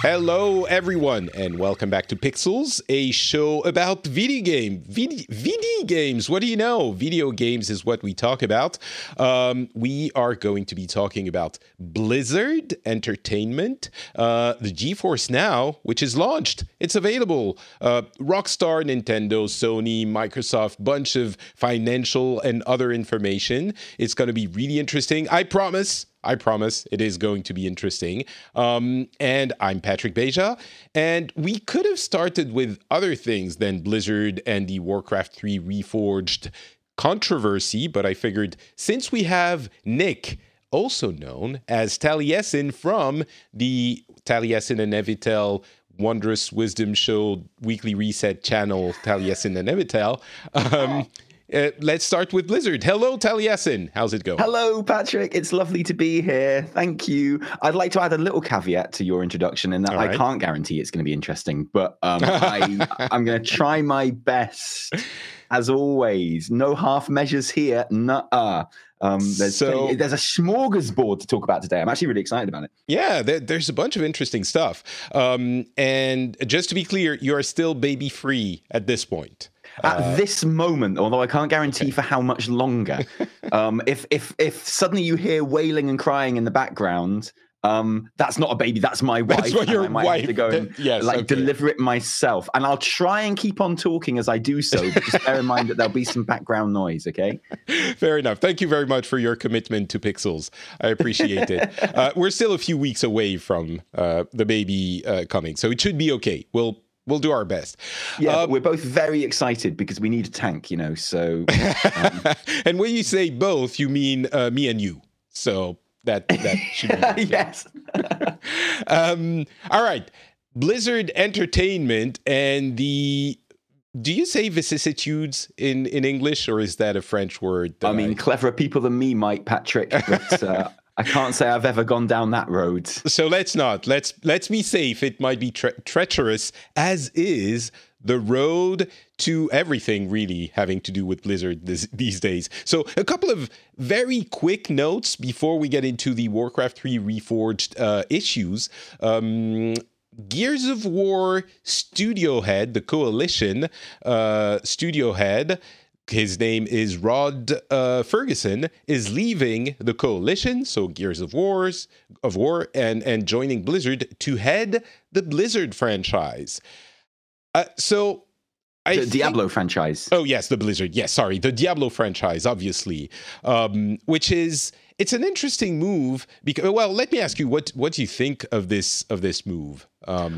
Hello, everyone, and welcome back to Pixels, a show about video games. What do you know? Video games is what we talk about. We are going to be talking about Blizzard Entertainment, the GeForce Now, which is launched. It's available. Rockstar, Nintendo, Sony, Microsoft, bunch of financial and other information. It's going to be really interesting. I promise it is going to be interesting. And I'm Patrick Beja. And we could have started with other things than Blizzard and the Warcraft 3 Reforged controversy, but I figured since we have Nick, also known as Taliesin from the Taliesin and Evitel Wondrous Wisdom Show Weekly Reset channel, Taliesin and Evitel, let's start with Blizzard. Hello, Taliesin. How's it going? Hello, Patrick. It's lovely to be here. Thank you. I'd like to add a little caveat to your introduction in that I can't guarantee it's going to be interesting, but I'm going to try my best. As always, no half measures here. Nuh-uh. There's a smorgasbord to talk about today. I'm actually really excited about it. Yeah, there's a bunch of interesting stuff. And just to be clear, you are still baby-free at this point. At this moment, although I can't guarantee for how much longer. If suddenly you hear wailing and crying in the background, that's not a baby, that's my wife. That's what your I might wife have to go and deliver it myself. And I'll try and keep on talking as I do so, but just bear in mind that there'll be some background noise, okay? Fair enough. Thank you very much for your commitment to Pixels. I appreciate it. We're still a few weeks away from the baby coming, so it should be okay. We'll do our best. Yeah, we're both very excited because we need a tank, so... And when you say both, you mean me and you. So that should be... Yes. All right. Blizzard Entertainment and the... Do you say vicissitudes in English, or is that a French word? Cleverer people than me might, Patrick, but... I can't say I've ever gone down that road. So let's not. Let's be safe. It might be treacherous, as is the road to everything really having to do with Blizzard these days. So a couple of very quick notes before we get into the Warcraft 3 Reforged issues. Gears of War studio head, the Coalition studio head, his name is Rod Ferguson, is leaving the Coalition, so Gears of War, and joining Blizzard to head the Blizzard franchise. The Diablo franchise. Oh, yes, the Blizzard. Yes, sorry, the Diablo franchise, obviously, which is... It's an interesting move because, let me ask you, what do you think of this move?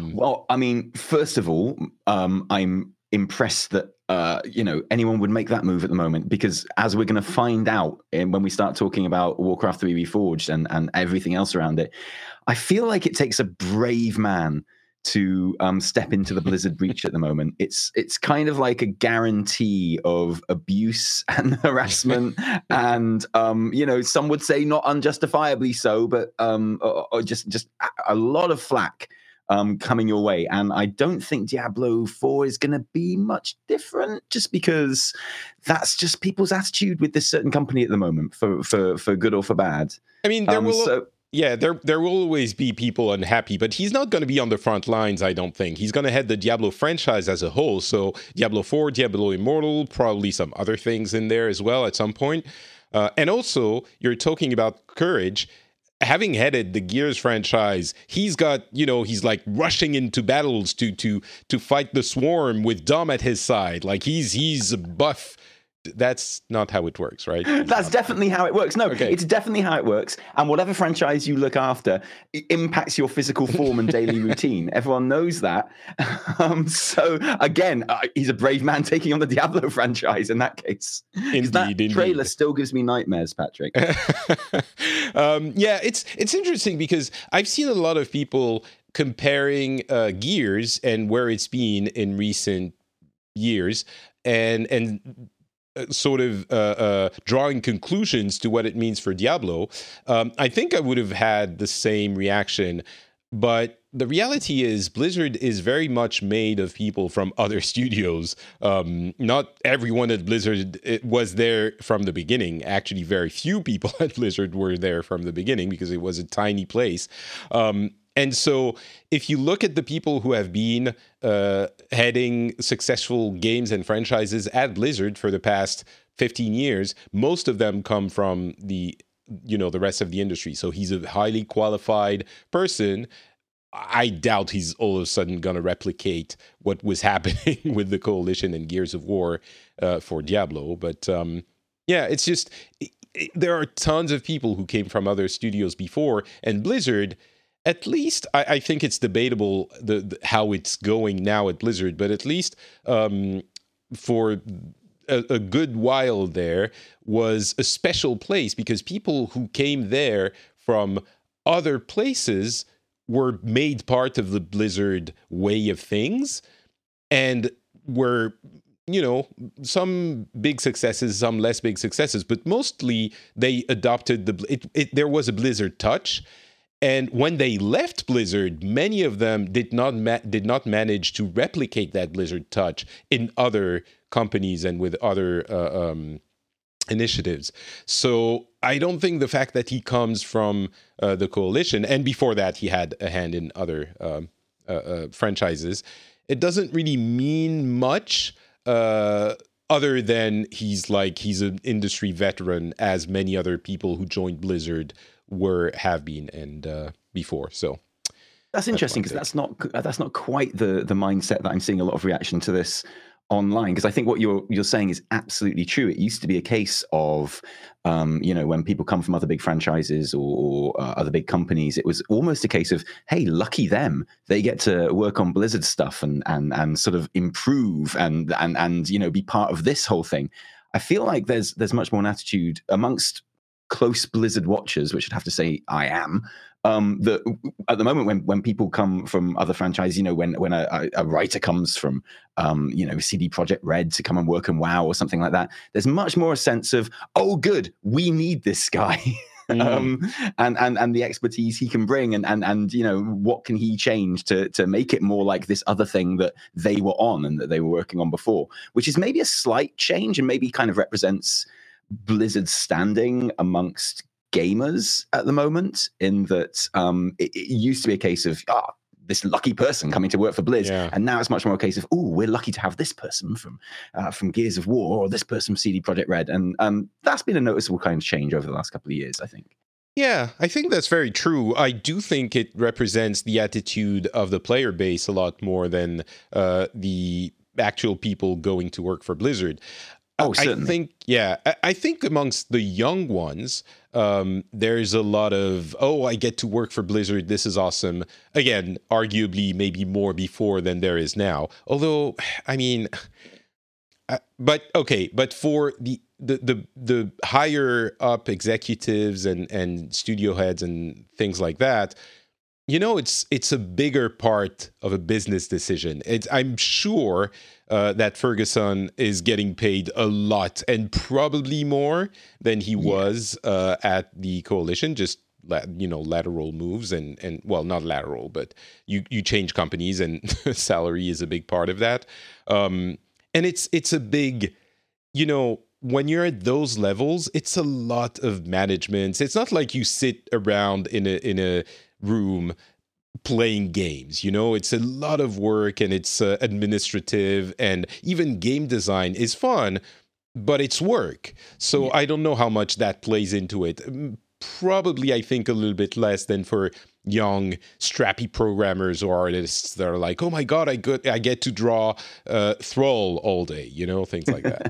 First of all, I'm impressed that anyone would make that move at the moment, because as we're going to find out when we start talking about Warcraft 3 Reforged and everything else around it, I feel like it takes a brave man to step into the Blizzard breach at the moment. It's kind of like a guarantee of abuse and harassment, and some would say not unjustifiably so, but or just a lot of flack coming your way. And I don't think Diablo 4 is going to be much different, just because that's just people's attitude with this certain company at the moment, for good or for bad. I mean, there will always be people unhappy, but he's not going to be on the front lines, I don't think. He's going to head the Diablo franchise as a whole. So Diablo 4, Diablo Immortal, probably some other things in there as well at some point. And also, you're talking about courage. Having headed the Gears franchise, he's got, he's like rushing into battles to fight the Swarm with Dom at his side. Like he's a buff. That's not how it works, right? That's definitely how it works. No, okay. It's definitely how it works. And whatever franchise you look after, it impacts your physical form and daily routine. Everyone knows that. So again, he's a brave man taking on the Diablo franchise in that case. Indeed. Trailer still gives me nightmares, Patrick. It's interesting because I've seen a lot of people comparing Gears and where it's been in recent years, and sort of drawing conclusions to what it means for Diablo. I think I would have had the same reaction, but the reality is Blizzard is very much made of people from other studios. Not everyone at Blizzard was there from the beginning. Actually, very few people at Blizzard were there from the beginning because it was a tiny place. And so if you look at the people who have been heading successful games and franchises at Blizzard for the past 15 years, most of them come from the rest of the industry. So he's a highly qualified person. I doubt he's all of a sudden going to replicate what was happening with the Coalition and Gears of War for Diablo. But it's just, there are tons of people who came from other studios before, and Blizzard, at least, I think it's debatable how it's going now at Blizzard, but at least for a good while there was a special place, because people who came there from other places were made part of the Blizzard way of things, and were, some big successes, some less big successes, but mostly they adopted there was a Blizzard touch. And when they left Blizzard, many of them did not manage to replicate that Blizzard touch in other companies and with other initiatives. So I don't think the fact that he comes from the Coalition, and before that he had a hand in other franchises, it doesn't really mean much other than he's an industry veteran, as many other people who joined Blizzard have been and before. So that's interesting, because that's not quite the mindset that I'm seeing a lot of reaction to this online, because I think what you're saying is absolutely true. It used to be a case of when people come from other big franchises or other big companies, it was almost a case of, hey, lucky them, they get to work on Blizzard stuff and sort of improve and be part of this whole thing. I feel like there's much more an attitude amongst close Blizzard watchers, which I'd have to say I am, that at the moment when people come from other franchises, when a writer comes from CD Projekt Red to come and work on WoW or something like that, there's much more a sense of, oh good, we need this guy. And the expertise he can bring, and what can he change to make it more like this other thing that they were on and that they were working on before, which is maybe a slight change and maybe kind of represents Blizzard's standing amongst gamers at the moment, in that it used to be a case of this lucky person coming to work for Blizz, and now it's much more a case of, oh, we're lucky to have this person from Gears of War, or this person from CD Projekt Red, and that's been a noticeable kind of change over the last couple of years, I think. Yeah, I think that's very true. I do think it represents the attitude of the player base a lot more than the actual people going to work for Blizzard. Oh, certainly. I think amongst the young ones, there's a lot of, I get to work for Blizzard, this is awesome. Again, arguably maybe more before than there is now. Although, I mean, but for the higher up executives and studio heads and things like that, it's a bigger part of a business decision. I'm sure that Ferguson is getting paid a lot, and probably more than he was at the Coalition. Just lateral moves and well, not lateral, but you change companies, and salary is a big part of that. And it's a big, when you're at those levels, it's a lot of management. It's not like you sit around in a room playing games, it's a lot of work, and it's administrative, and even game design is fun, but it's work. So I don't know how much that plays into it. Probably, I think, a little bit less than for young, strappy programmers or artists that are like, oh my God, I get to draw Thrall all day, things like that.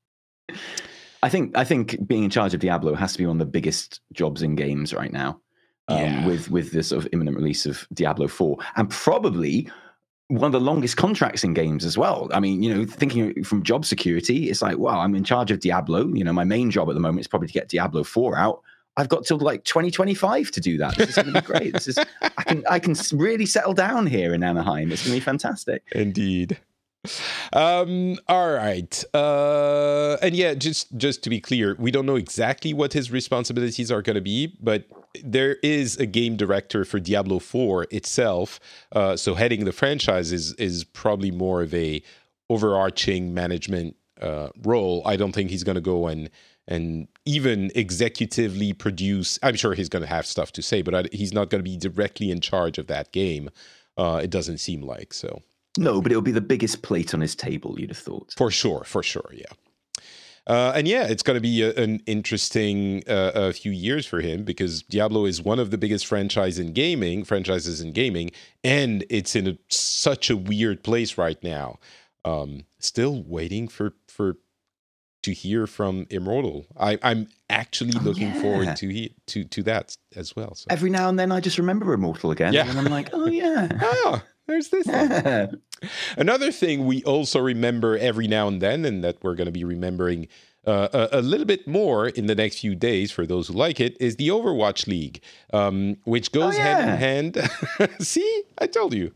I think being in charge of Diablo has to be one of the biggest jobs in games right now. With this sort of imminent release of Diablo 4, and probably one of the longest contracts in games as well. I mean, thinking from job security, it's like, wow, I'm in charge of Diablo. My main job at the moment is probably to get Diablo 4 out. I've got till like 2025 to do that. This is going to be great. I can really settle down here in Anaheim. It's going to be fantastic. Indeed. All right. And yeah, just to be clear, we don't know exactly what his responsibilities are going to be, but there is a game director for Diablo 4 itself. So heading the franchise is probably more of a overarching management role. I don't think he's going to go and and even executively produce. I'm sure he's going to have stuff to say, but he's not going to be directly in charge of that game. It doesn't seem like so. No, but it'll be the biggest plate on his table, you'd have thought. For sure, yeah. And yeah, it's going to be an interesting few years for him, because Diablo is one of the biggest franchises in gaming, and it's in such a weird place right now. Still waiting to hear from Immortal. I'm actually looking forward to that as well. So. Every now and then, I just remember Immortal again, and I'm like, oh yeah, there's this. Another thing we also remember every now and then, and that we're going to be remembering a little bit more in the next few days for those who like it, is the Overwatch League, which goes hand in hand. See, I told you.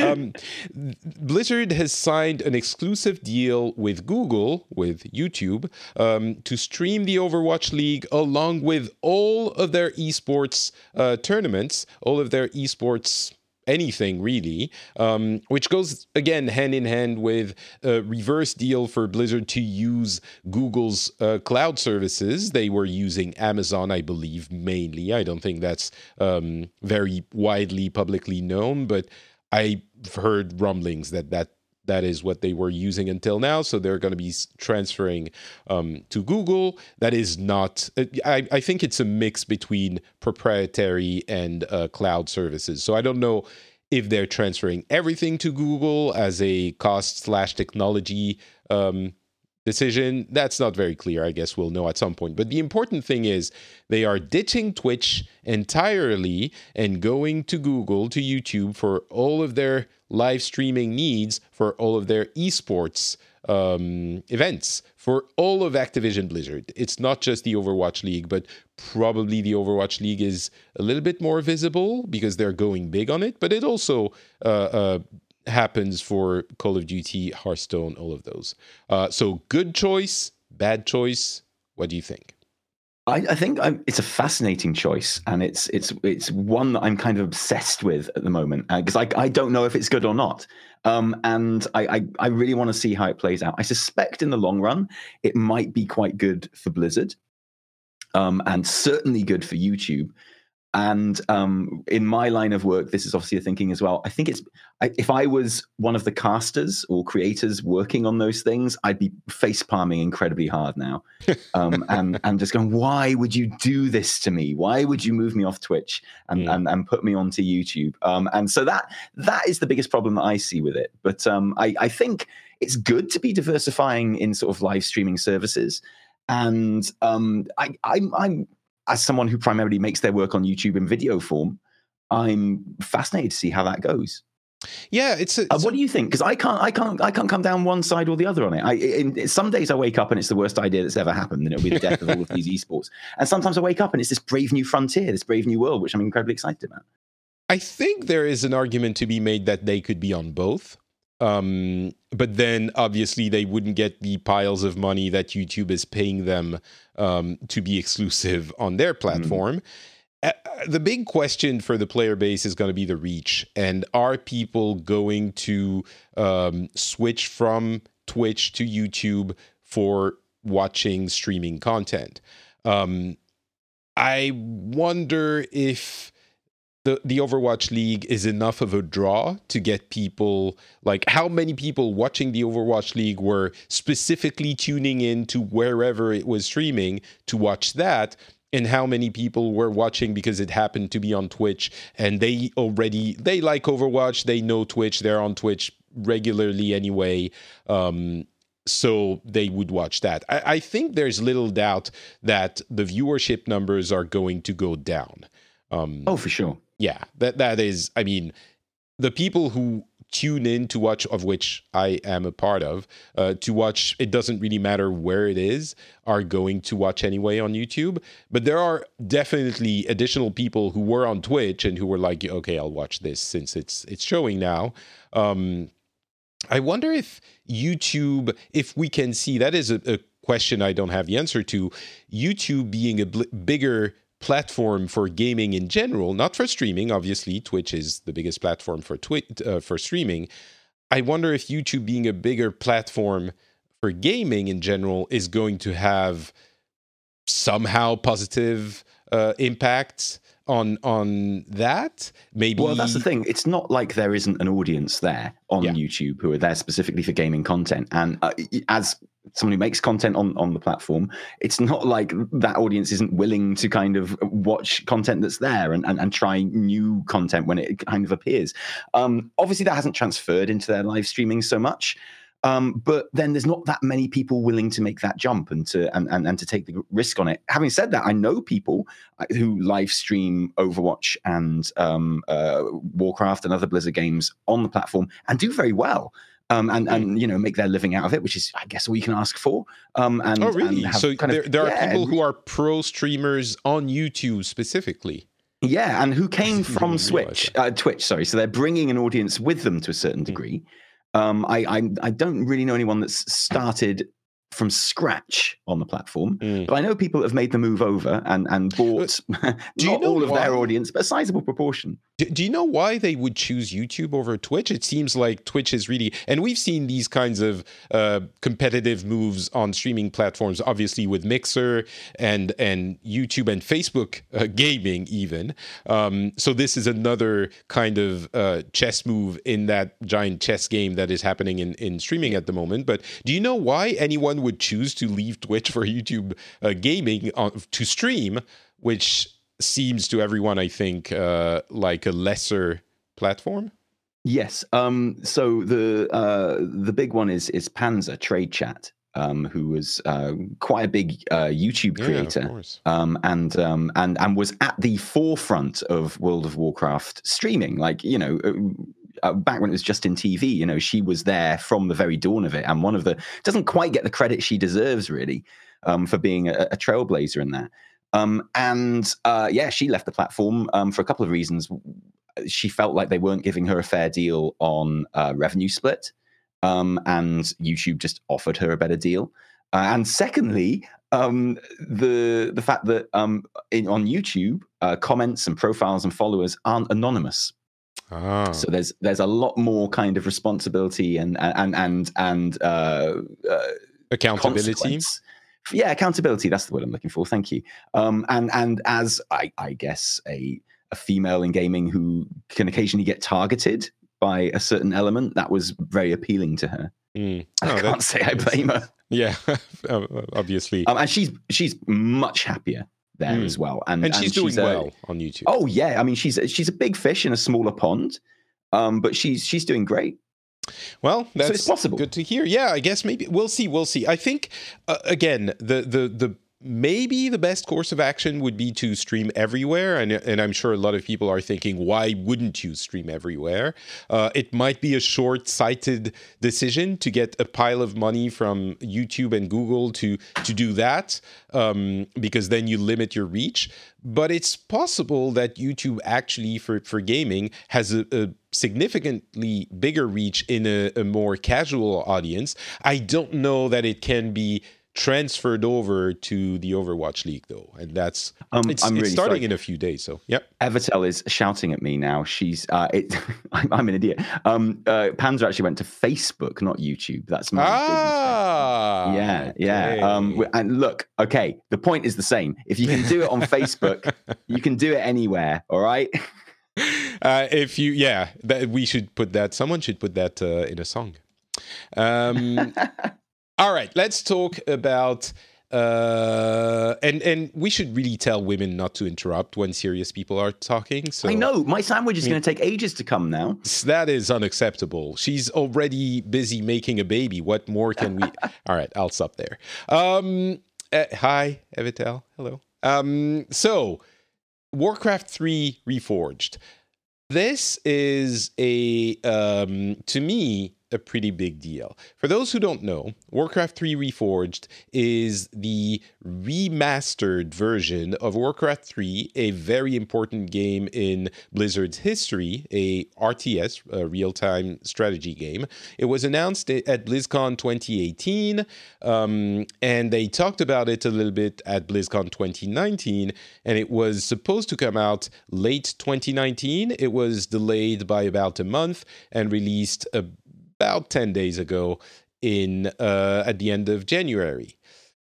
Blizzard has signed an exclusive deal with Google, with YouTube, to stream the Overwatch League along with all of their esports tournaments, all of their esports anything really, which goes again hand in hand with a reverse deal for Blizzard to use Google's cloud services. They were using Amazon, I believe, mainly. I don't think that's very widely publicly known, but I've heard rumblings that is what they were using until now. So they're going to be transferring to Google. That is not, I think it's a mix between proprietary and cloud services. So I don't know if they're transferring everything to Google as a cost/technology decision. That's not very clear. I guess we'll know at some point. But the important thing is they are ditching Twitch entirely and going to Google, to YouTube for all of their live streaming needs, for all of their esports events, for all of Activision Blizzard. It's not just the Overwatch League, but probably the Overwatch League is a little bit more visible because they're going big on it, but it also happens for Call of Duty, Hearthstone, all of those. So good choice, bad choice. What do you think? I think it's a fascinating choice, and it's one that I'm kind of obsessed with at the moment, because I don't know if it's good or not, and I really want to see how it plays out. I suspect in the long run it might be quite good for Blizzard, and certainly good for YouTube. And in my line of work, this is obviously a thinking as well. I think if I was one of the casters or creators working on those things, I'd be face palming incredibly hard now, and just going, "Why would you do this to me? Why would you move me off Twitch and put me onto YouTube?" And so that is the biggest problem that I see with it. But I think it's good to be diversifying in sort of live streaming services, and I'm as someone who primarily makes their work on YouTube in video form, I'm fascinated to see how that goes. Yeah, what do you think? Because I can't come down one side or the other on it. Some days I wake up and it's the worst idea that's ever happened, and it'll be the death of all of these esports. And sometimes I wake up and it's this brave new frontier, this brave new world, which I'm incredibly excited about. I think there is an argument to be made that they could be on both. But then obviously they wouldn't get the piles of money that YouTube is paying them to be exclusive on their platform. The big question for the player base is going to be the reach. And are people going to switch from Twitch to YouTube for watching streaming content? I wonder if the Overwatch League is enough of a draw to get people, like how many people watching the Overwatch League were specifically tuning in to wherever it was streaming to watch that, and how many people were watching because it happened to be on Twitch and they like Overwatch, they know Twitch, they're on Twitch regularly anyway, so they would watch that. I think there's little doubt that the viewership numbers are going to go down. For sure. Yeah, that is, I mean, the people who tune in to watch, of which I am a part of, to watch, it doesn't really matter where it is, are going to watch anyway on YouTube. But there are definitely additional people who were on Twitch and who were like, okay, I'll watch this since it's showing now. I wonder if YouTube, if we can see, that is a question I don't have the answer to, YouTube being a bigger platform for gaming in general, not for streaming. Obviously, Twitch is the biggest platform for streaming. I wonder if YouTube being a bigger platform for gaming in general is going to have somehow positive impact on that. Maybe. Well, that's the thing. It's not like there isn't an audience there on YouTube who are there specifically for gaming content. And as someone who makes content on the platform, it's not like that audience isn't willing to kind of watch content that's there and try new content when it kind of appears. Obviously, that hasn't transferred into their live streaming so much. But then there's not that many people willing to make that jump and to take the risk on it. Having said that, I know people who live stream Overwatch and Warcraft and other Blizzard games on the platform and do very well. And make their living out of it, which is, I guess, all you can ask for. Really? So there are people who are pro streamers on YouTube specifically. Yeah, and who came from Twitch. Sorry, so they're bringing an audience with them to a certain degree. I don't really know anyone that's started from scratch on the platform, but I know people that have made the move over and bought not all of their audience, but a sizable proportion. Do you know why they would choose YouTube over Twitch? It seems like Twitch is really, and we've seen these kinds of competitive moves on streaming platforms, obviously with Mixer and YouTube and Facebook gaming even. So this is another kind of chess move in that giant chess game that is happening in streaming at the moment. But do you know why anyone would choose to leave Twitch for YouTube gaming to stream, which seems to everyone, I think, like a lesser platform? Yes. So the big one is Panzer Trade Chat, who was quite a big YouTube creator, and was at the forefront of World of Warcraft streaming. Like, back when it was just in TV, she was there from the very dawn of it, and doesn't quite get the credit she deserves, really, for being a trailblazer in that. She left the platform for a couple of reasons. She felt like they weren't giving her a fair deal on revenue split, and YouTube just offered her a better deal. And secondly, the fact that on YouTube, comments and profiles and followers aren't anonymous. So there's a lot more kind of responsibility and accountability. Yeah, accountability. That's the word I'm looking for. Thank you. And as I guess a female in gaming who can occasionally get targeted by a certain element, that was very appealing to her. I can't say I blame her. Yeah, obviously. And she's much happier there as well. And she's doing well on YouTube. Oh yeah, I mean she's a big fish in a smaller pond, but she's doing great. Well, that's so it's possible. Good to hear. Yeah, I guess maybe we'll see. I think again, the maybe the best course of action would be to stream everywhere, and I'm sure a lot of people are thinking, why wouldn't you stream everywhere? It might be a short-sighted decision to get a pile of money from YouTube and Google to do that, because then you limit your reach. But it's possible that YouTube actually, for gaming, has a significantly bigger reach in a more casual audience. I don't know that it can be transferred over to the Overwatch League, though, and that's it's really starting in a few days. So, yep. Evertel is shouting at me now. She's I'm an idiot. Panzer actually went to Facebook, not YouTube. That's my business. Yeah. And look, okay, the point is the same. If you can do it on Facebook, you can do it anywhere. All right. We should put that. Someone should put that in a song. All right, let's talk about and we should really tell women not to interrupt when serious people are talking. So I know my sandwich is going to take ages to come now. That is unacceptable. She's already busy making a baby. What more can we? All right, I'll stop there. Hi, Evitel. Hello. So, Warcraft 3 Reforged. This is to me, a pretty big deal. For those who don't know, Warcraft 3 Reforged is the remastered version of Warcraft 3, a very important game in Blizzard's history, a RTS, a real-time strategy game. It was announced at BlizzCon 2018, and they talked about it a little bit at BlizzCon 2019, and it was supposed to come out late 2019. It was delayed by about a month and released about 10 days ago at the end of January.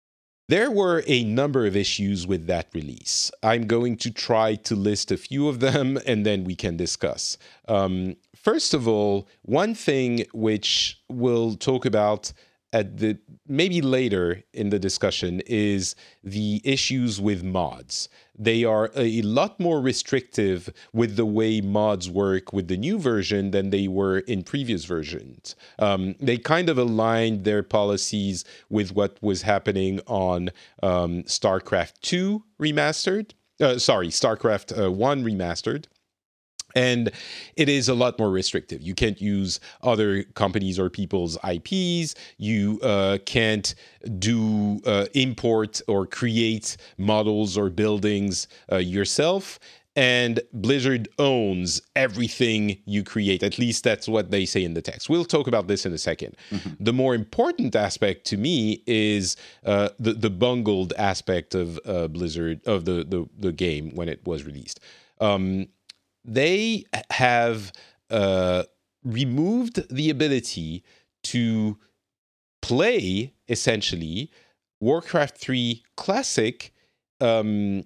There were a number of issues with that release. I'm going to try to list a few of them, and then we can discuss. First of all, one thing which we'll talk about at the maybe later in the discussion is the issues with mods. They are a lot more restrictive with the way mods work with the new version than they were in previous versions. They kind of aligned their policies with what was happening on StarCraft 2 remastered. StarCraft 1 remastered. And it is a lot more restrictive. You can't use other companies or people's IPs. You can't do import or create models or buildings yourself. And Blizzard owns everything you create. At least that's what they say in the text. We'll talk about this in a second. Mm-hmm. The more important aspect to me is the bungled aspect of Blizzard, of the game when it was released. They have removed the ability to play, essentially, Warcraft 3 Classic, even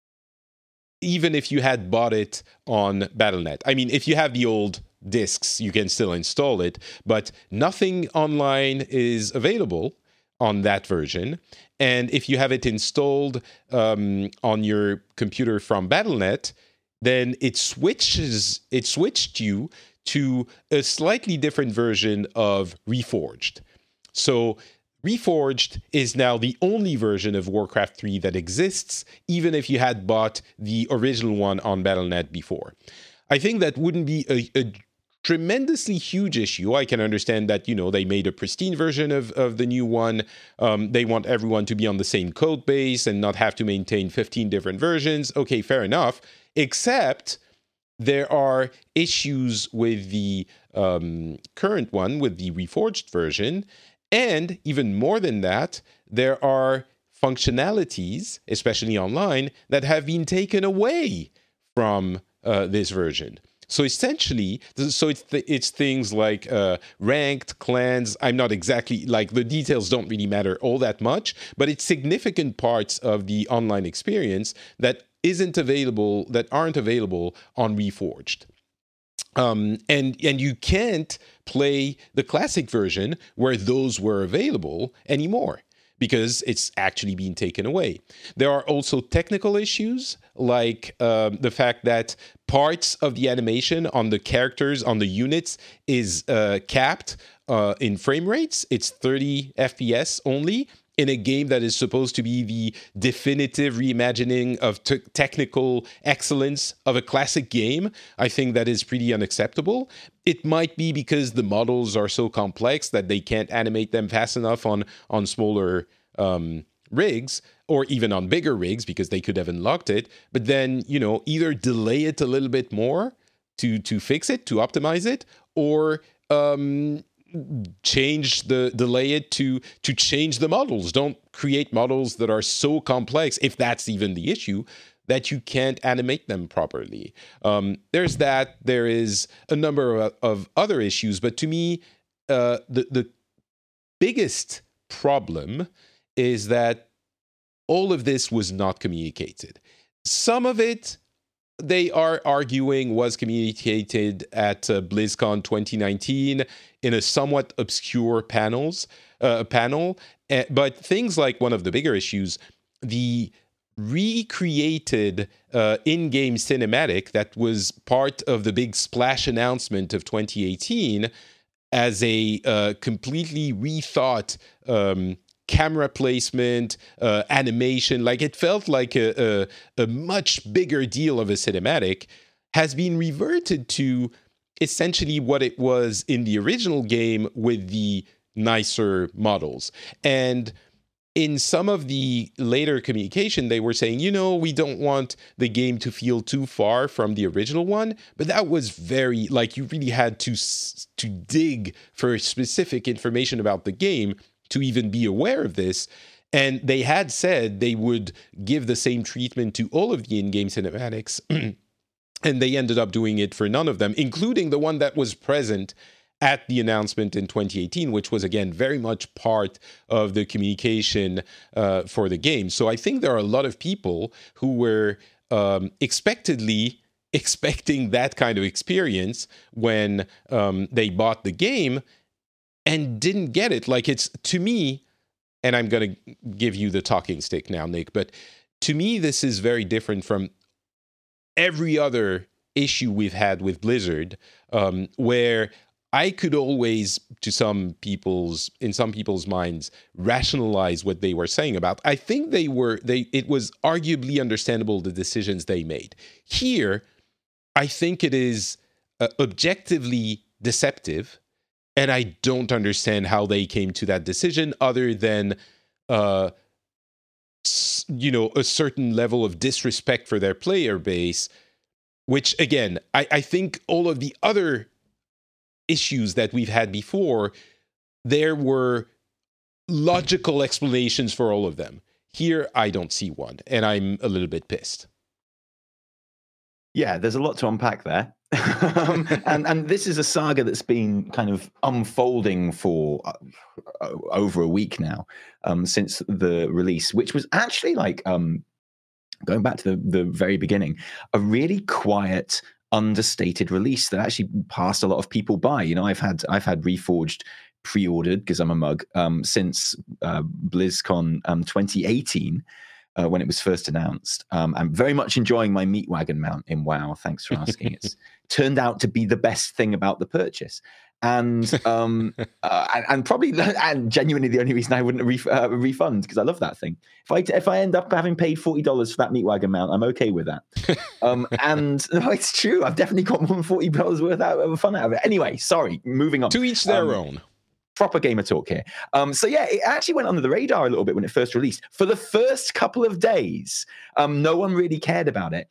if you had bought it on Battle.net. I mean, if you have the old discs, you can still install it, but nothing online is available on that version. And if you have it installed on your computer from Battle.net, then it switched you to a slightly different version of Reforged. So Reforged is now the only version of Warcraft 3 that exists, even if you had bought the original one on Battle.net before. I think that wouldn't be a tremendously huge issue. I can understand that, they made a pristine version of the new one. They want everyone to be on the same code base and not have to maintain 15 different versions. Okay, fair enough. Except there are issues with the current one, with the Reforged version. And even more than that, there are functionalities, especially online, that have been taken away from this version. So essentially, it's things like ranked, clans. I'm not exactly, the details don't really matter all that much, but it's significant parts of the online experience that aren't available on Reforged. And you can't play the classic version where those were available anymore because it's actually being taken away. There are also technical issues like the fact that parts of the animation on the characters, on the units, is capped in frame rates. It's 30 FPS only, in a game that is supposed to be the definitive reimagining of technical excellence of a classic game. I think that is pretty unacceptable. It might be because the models are so complex that they can't animate them fast enough on smaller rigs, or even on bigger rigs because they could have unlocked it. But then, either delay it a little bit more to fix it, to optimize it, or delay it to change the models. Don't create models that are so complex, if that's even the issue, that you can't animate them properly. There's that. There is a number of other issues, but to me, the biggest problem is that all of this was not communicated. Some of it, they are arguing, was communicated at BlizzCon 2019 in a somewhat obscure panel. But things like one of the bigger issues, the recreated in-game cinematic that was part of the big splash announcement of 2018 as a completely rethought camera placement, animation, it felt like a much bigger deal of a cinematic, has been reverted to essentially what it was in the original game with the nicer models. And in some of the later communication, they were saying, we don't want the game to feel too far from the original one. But that was very, you really had to dig for specific information about the game to even be aware of this. And they had said they would give the same treatment to all of the in-game cinematics. And they ended up doing it for none of them, including the one that was present at the announcement in 2018, which was, again, very much part of the communication for the game. So I think there are a lot of people who were expecting that kind of experience when they bought the game and didn't get it. Like, it's, to me, and I'm going to give you the talking stick now, Nick, but to me, this is very different from every other issue we've had with Blizzard, where I could always, in some people's minds, rationalize what they were saying about. I think it was arguably understandable, the decisions they made. Here, I think it is objectively deceptive, and I don't understand how they came to that decision other than, a certain level of disrespect for their player base, which, again, I think all of the other issues that we've had before, there were logical explanations for all of them. Here, I don't see one, and I'm a little bit pissed. Yeah, there's a lot to unpack there. and this is a saga that's been kind of unfolding for over a week now, since the release, which was actually like, going back to the very beginning, a really quiet, understated release that actually passed a lot of people by. I've had Reforged pre-ordered because I'm a mug since BlizzCon 2018. When it was first announced. I'm very much enjoying my Meat Wagon mount in WoW. Thanks for asking. It's turned out to be the best thing about the purchase. And probably genuinely the only reason I wouldn't refund, because I love that thing. If I end up having paid $40 for that Meat Wagon mount, I'm okay with that. And no, it's true. I've definitely got more than $40 worth of fun out of it. Anyway, sorry, moving on. To each their own. Proper gamer talk here. So yeah, it actually went under the radar a little bit when it first released. For the first couple of days, no one really cared about it.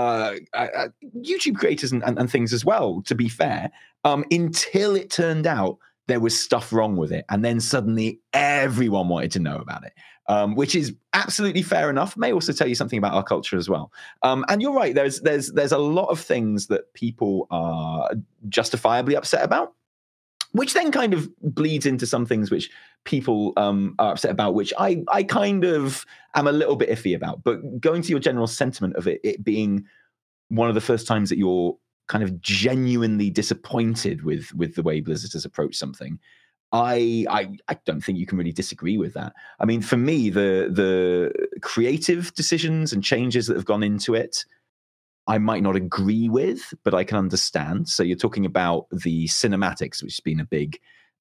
YouTube creators and things as well, to be fair, until it turned out there was stuff wrong with it. And then suddenly everyone wanted to know about it, which is absolutely fair enough. May also tell you something about our culture as well. And you're right, there's a lot of things that people are justifiably upset about, which then kind of bleeds into some things which people are upset about, which I kind of am a little bit iffy about. But going to your general sentiment of it being one of the first times that you're kind of genuinely disappointed with the way Blizzard has approached something, I don't think you can really disagree with that. I mean, for me, the creative decisions and changes that have gone into it, I might not agree with, but I can understand. So you're talking about the cinematics, which has been a big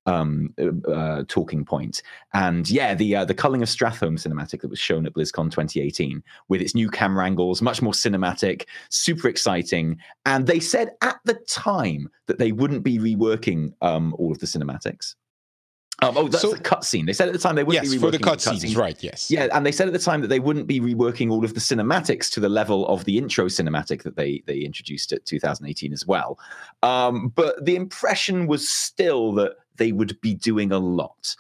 talking point. And yeah, the Culling of Stratholme cinematic that was shown at BlizzCon 2018 with its new camera angles, much more cinematic, super exciting. And they said at the time that they wouldn't be reworking all of the cinematics. That's the cutscene. They said at the time they wouldn't be reworking for the cutscenes, right? Yes. Yeah, and they said at the time that they wouldn't be reworking all of the cinematics to the level of the intro cinematic that they introduced at 2018 as well. But the impression was still that they would be doing a lot.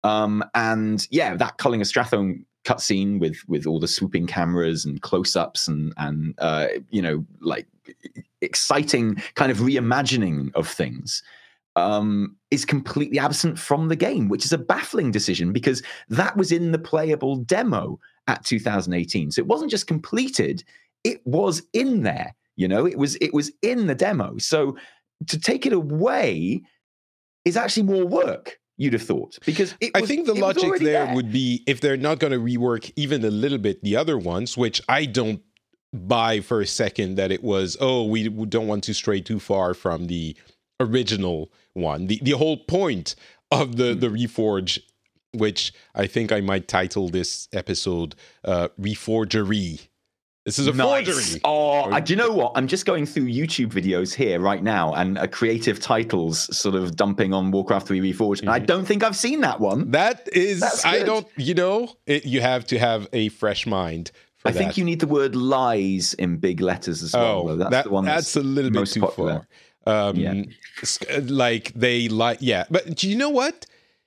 And yeah, that Culling of Stratholme cutscene with all the swooping cameras and close-ups and like exciting kind of reimagining of things, is completely absent from the game, which is a baffling decision because that was in the playable demo at 2018. So it wasn't just completed, it was in there, it was in the demo. So to take it away is actually more work, you'd have thought, because I think the logic there would be, if they're not going to rework even a little bit the other ones, which I don't buy for a second that it was, we don't want to stray too far from the original one. The whole point of the Reforge, which I think I might title this episode Reforgery. This is a forgery. Do you know what? I'm just going through YouTube videos here right now and creative titles sort of dumping on Warcraft 3 Reforged. And I don't think I've seen that one. That's I don't, you have to have a fresh mind. I think you need the word lies in big letters as well. That's the one that's a little bit too popular. Far. Like they like, yeah. But do you know what?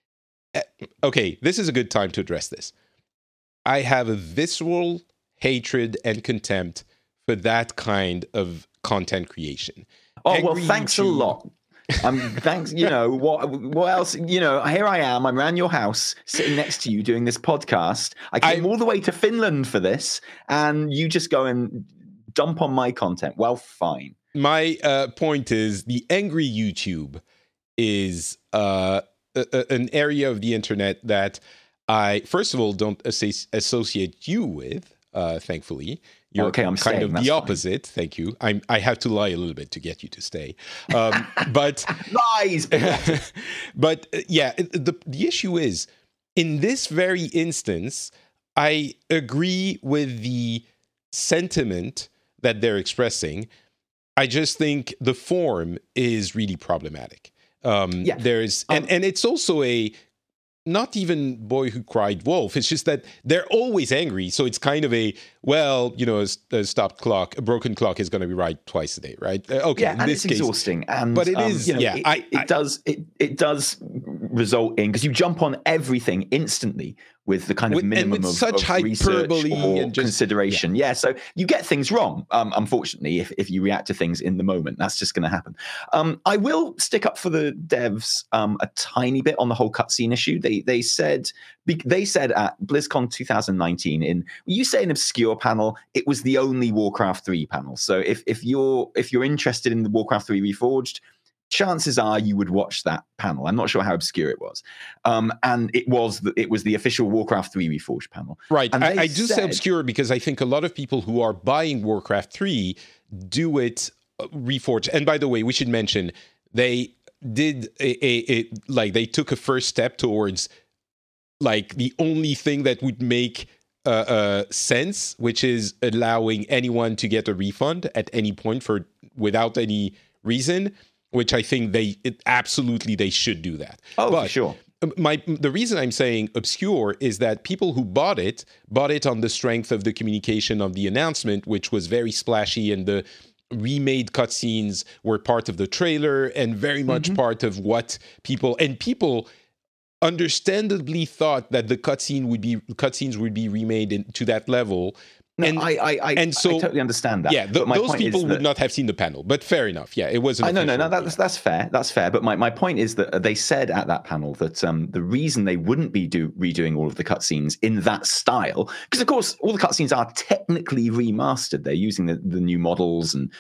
Okay, this is a good time to address this. I have a visceral hatred and contempt for that kind of content creation. Well, thanks a lot. Thanks. What else? Here I am. I'm around your house, sitting next to you, doing this podcast. I came all the way to Finland for this, and you just go and dump on my content. Well, fine. My point is the angry YouTube is an area of the internet that I, first of all, don't associate you with. Thankfully, you're okay. I'm kind of the opposite. Fine. Thank you. I have to lie a little bit to get you to stay. But lies. But the issue is, in this very instance, I agree with the sentiment that they're expressing. I just think the form is really problematic. There's and it's also not even Boy Who Cried Wolf. It's just that they're always angry. So it's kind of a stopped clock, a broken clock is going to be right twice a day, right? Okay. Yeah, and it's exhausting. And but it is, it does result in, because you jump on everything instantly with the kind of minimum of hyperbole and consideration. Yeah, so you get things wrong, unfortunately, if you react to things in the moment. That's just going to happen. I will stick up for the devs a tiny bit on the whole cutscene issue. They said at BlizzCon 2019, you say an obscure panel, it was the only Warcraft 3 panel. So if you're interested in the Warcraft 3 Reforged, chances are you would watch that panel. I'm not sure how obscure it was. And it was the official Warcraft 3 Reforged panel. Right. I do say obscure because I think a lot of people who are buying Warcraft 3 do it Reforged. And by the way, we should mention they did they took a first step towards like the only thing that would make sense, which is allowing anyone to get a refund at any point without any reason. Which I think they should do that. Oh, but for sure. The reason I'm saying obscure is that people who bought it on the strength of the communication of the announcement, which was very splashy, and the remade cutscenes were part of the trailer and very much part of what people understandably thought that the cutscenes would be remade to that level. No, I totally understand that. Yeah, those people would not have seen the panel, but fair enough. Yeah, it wasn't. No, that's fair. That's fair. But my point is that they said at that panel that the reason they wouldn't be redoing all of the cutscenes in that style, because of course all the cutscenes are technically remastered. They're using the new models and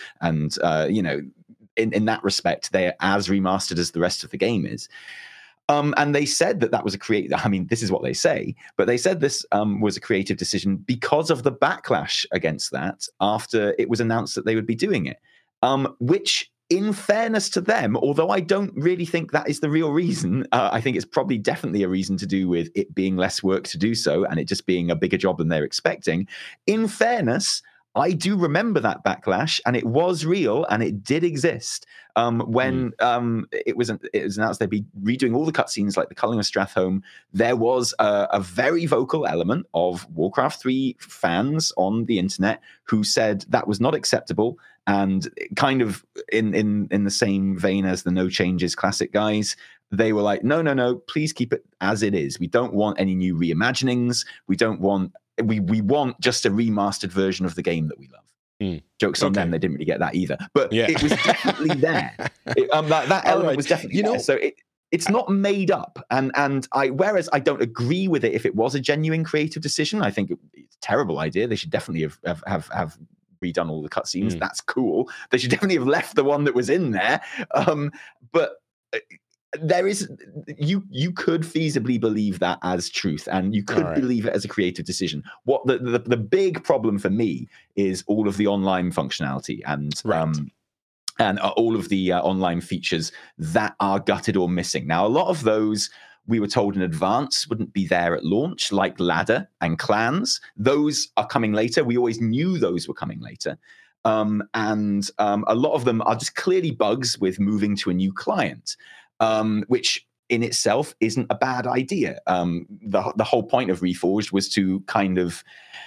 in that respect they're as remastered as the rest of the game is. And they said that was this is what they say, but they said this was a creative decision because of the backlash against that after it was announced that they would be doing it, which, in fairness to them, although I don't really think that is the real reason, I think it's probably definitely a reason to do with it being less work to do so and it just being a bigger job than they're expecting. In fairness, I do remember that backlash, and it was real, and it did exist. When it was announced they'd be redoing all the cutscenes, like the Culling of Stratholme, there was a very vocal element of Warcraft 3 fans on the internet who said that was not acceptable, and kind of in the same vein as the No Changes Classic guys, they were like, no, please keep it as it is. We don't want any new reimaginings. We want just a remastered version of the game that we love. Jokes on them, they didn't really get that either. But it was definitely there. That element was definitely there. So it's not made up. Whereas I don't agree with it if it was a genuine creative decision. I think it's a terrible idea. They should definitely have redone all the cutscenes. That's cool. They should definitely have left the one that was in there. But there is you could feasibly believe that as truth, and you could believe it as a creative decision. What the big problem for me is all of the online functionality and all of the online features that are gutted or missing. Now, a lot of those we were told in advance wouldn't be there at launch, like ladder and clans. Those are coming later. We always knew those were coming later. And a lot of them are just clearly bugs with moving to a new client. Which in itself isn't a bad idea. The whole point of Reforged was to kind of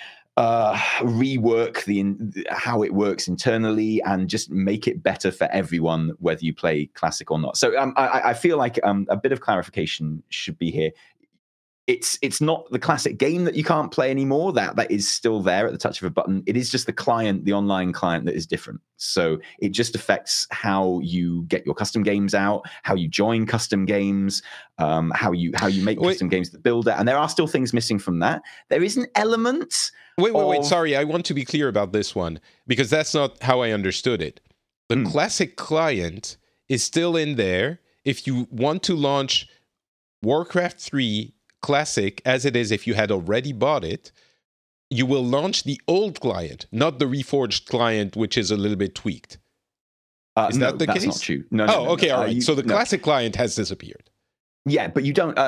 rework how it works internally and just make it better for everyone, whether you play Classic or not. So I feel like a bit of clarification should be here. it's not the classic game that you can't play anymore. That is still there at the touch of a button. It is just the client, the online client, that is different. So it just affects how you get your custom games out, how you join custom games, how you make custom games, the builder. And there are still things missing from that. There is an element. Wait. Sorry, I want to be clear about this one, because that's not how I understood it. The classic client is still in there. If you want to launch Warcraft 3 Classic as it is, if you had already bought it, you will launch the old client, not the reforged client, which is a little bit tweaked. Is that the case? That's not true. No. Okay, all right. So the classic client has disappeared. Yeah, but you don't.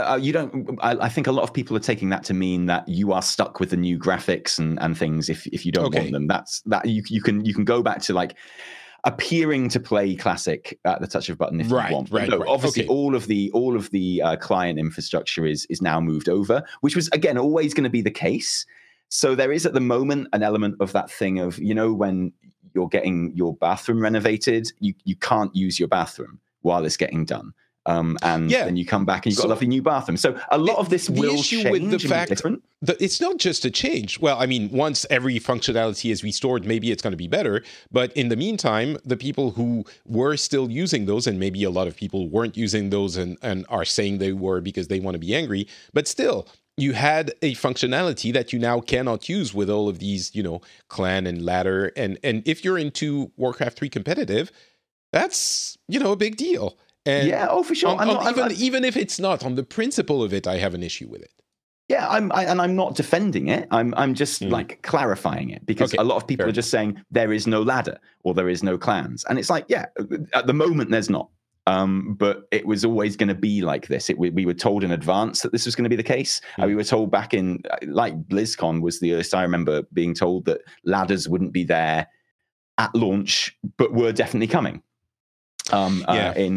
I think a lot of people are taking that to mean that you are stuck with the new graphics and things if you don't want them. That you can go back to like appearing to play classic at the touch of a button if you want. Right. Obviously, all of the client infrastructure is now moved over, which was again always going to be the case. So there is at the moment an element of that thing of, when you're getting your bathroom renovated, you can't use your bathroom while it's getting done. Then you come back and you've got a lovely new bathroom. So a lot of this will change with the fact different. That it's not just a change. Well, I mean, once every functionality is restored, maybe it's going to be better. But in the meantime, the people who were still using those, and maybe a lot of people weren't using those and are saying they were because they want to be angry, but still, you had a functionality that you now cannot use with all of these, clan and ladder. And if you're into Warcraft 3 competitive, that's, a big deal. And for sure. Even if it's not on the principle of it, I have an issue with it. Yeah, I'm not defending it. I'm just like clarifying it, because a lot of people are just saying there is no ladder or there is no clans, and it's like, yeah, at the moment there's not. But it was always going to be like this. We were told in advance that this was going to be the case. We were told back in like BlizzCon was the earliest I remember being told that ladders wouldn't be there at launch, but were definitely coming. In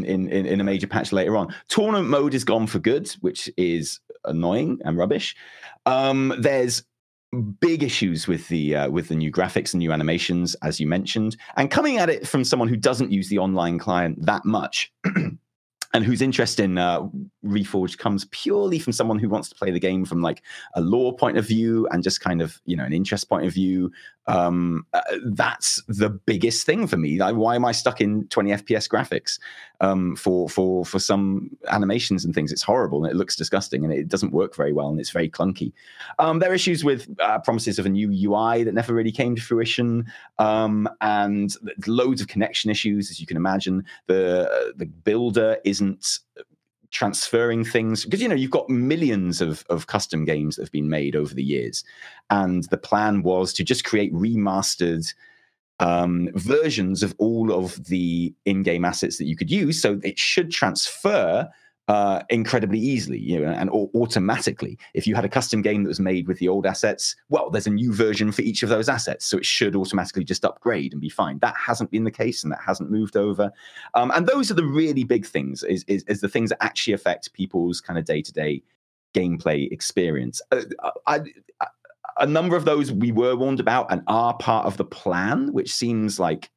a major patch later on. Tournament mode is gone for good, which is annoying and rubbish. There's big issues with the new graphics and new animations, as you mentioned, and coming at it from someone who doesn't use the online client that much. And whose interest in Reforged comes purely from someone who wants to play the game from like a lore point of view and just kind of, an interest point of view. That's the biggest thing for me. Like, why am I stuck in 20 FPS graphics for some animations and things? It's horrible and it looks disgusting and it doesn't work very well and it's very clunky. There are issues with promises of a new UI that never really came to fruition, and loads of connection issues, as you can imagine. The builder isn't transferring things, because you've got millions of custom games that have been made over the years, and the plan was to just create remastered versions of all of the in-game assets that you could use, so it should transfer incredibly easily, and automatically. If you had a custom game that was made with the old assets, well, there's a new version for each of those assets, so it should automatically just upgrade and be fine. That hasn't been the case, and that hasn't moved over. And those are the really big things, is the things that actually affect people's kind of day-to-day gameplay experience. A number of those we were warned about and are part of the plan, which seems like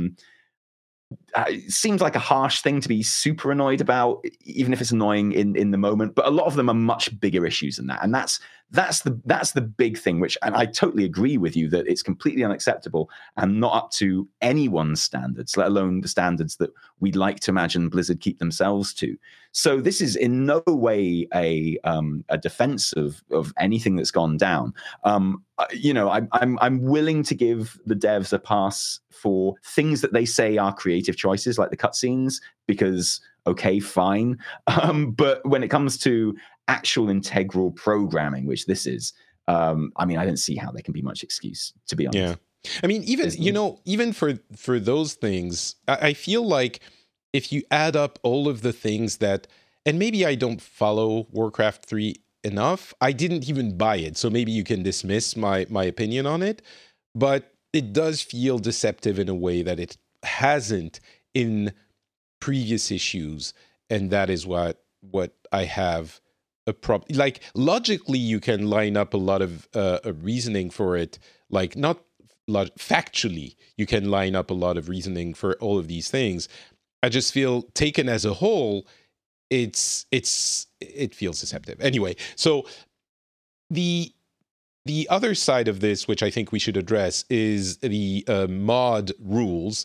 a harsh thing to be super annoyed about, even if it's annoying in the moment. But a lot of them are much bigger issues than that, and that's the big thing. And I totally agree with you that it's completely unacceptable and not up to anyone's standards, let alone the standards that we'd like to imagine Blizzard keep themselves to. So this is in no way a defense of anything that's gone down. I'm willing to give the devs a pass for things that they say are creative choices, like the cutscenes, because okay, fine. But when it comes to actual integral programming, which this is, I don't see how there can be much excuse, to be honest. Yeah, I mean, even for those things, I feel like if you add up all of the things that, and maybe I don't follow Warcraft 3 enough, I didn't even buy it, so maybe you can dismiss my opinion on it, but it does feel deceptive in a way that it hasn't in previous issues, and that is what I have a problem. Like, logically, you can line up a lot of reasoning for it, like not factually, you can line up a lot of reasoning for all of these things. I just feel taken as a whole, it feels deceptive. Anyway, so the other side of this, which I think we should address, is the mod rules.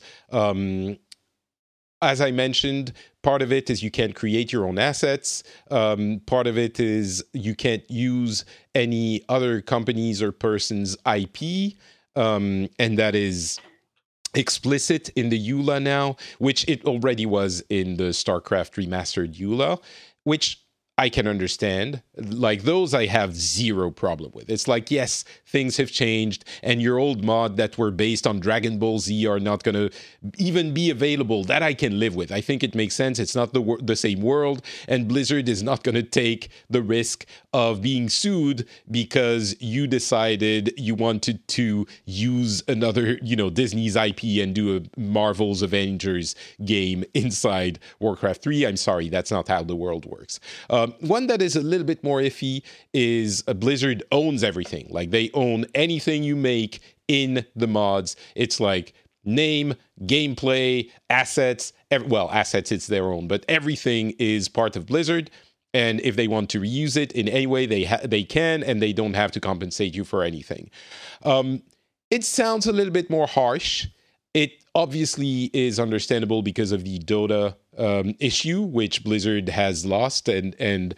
As I mentioned, part of it is you can't create your own assets. Part of it is you can't use any other company's or person's IP, and that is explicit in the EULA now, which it already was in the StarCraft Remastered EULA, which I can understand. Like, those I have zero problem with. It's like, yes, things have changed, and your old mod that were based on Dragon Ball Z are not going to even be available. That I can live with. I think it makes sense. It's not the same world, and Blizzard is not going to take the risk of being sued because you decided you wanted to use another, Disney's IP and do a Marvel's Avengers game inside Warcraft 3. I'm sorry, that's not how the world works. One that is a little bit more iffy is Blizzard owns everything. Like, they own anything you make in the mods. It's like name, gameplay, assets. Assets, it's their own, but everything is part of Blizzard. And if they want to reuse it in any way, they can, and they don't have to compensate you for anything. It sounds a little bit more harsh. It obviously is understandable because of the Dota issue, which Blizzard has lost and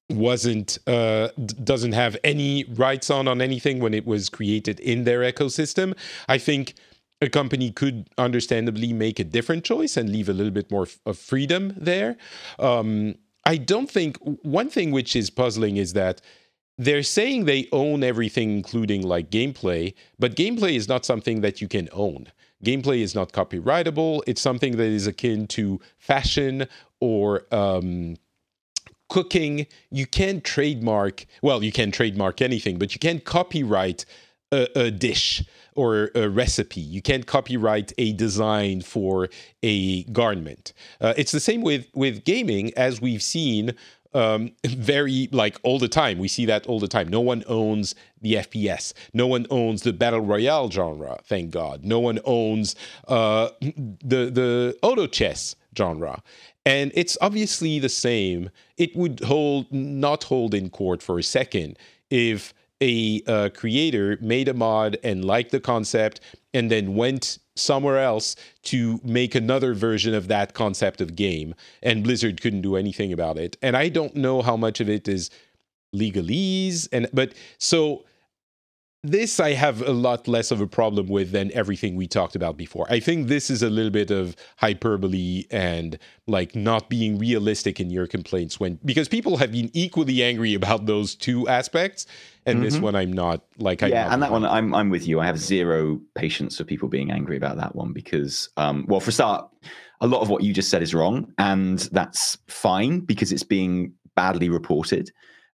doesn't have any rights on anything when it was created in their ecosystem. I think a company could understandably make a different choice and leave a little bit more of freedom there. I don't think one thing which is puzzling is that they're saying they own everything, including like gameplay, but gameplay is not something that you can own. Gameplay is not copyrightable. It's something that is akin to fashion or cooking. You can't trademark, you can trademark anything, but you can't copyright a dish or a recipe. You can't copyright a design for a garment. It's the same with gaming, as we've seen very, like, all the time. We see that all the time. No one owns the FPS. No one owns the Battle Royale genre, thank God. No one owns the auto chess genre. And it's obviously the same. It would not hold in court for a second if a creator made a mod and liked the concept and then went somewhere else to make another version of that concept of game, and Blizzard couldn't do anything about it. And I don't know how much of it is legalese, but so this I have a lot less of a problem with than everything we talked about before. I think this is a little bit of hyperbole and like not being realistic in your complaints, because people have been equally angry about those two aspects. And this one, I'm not like. And that one, I'm with you. I have zero patience for people being angry about that one because, for a start, a lot of what you just said is wrong, and that's fine because it's being badly reported.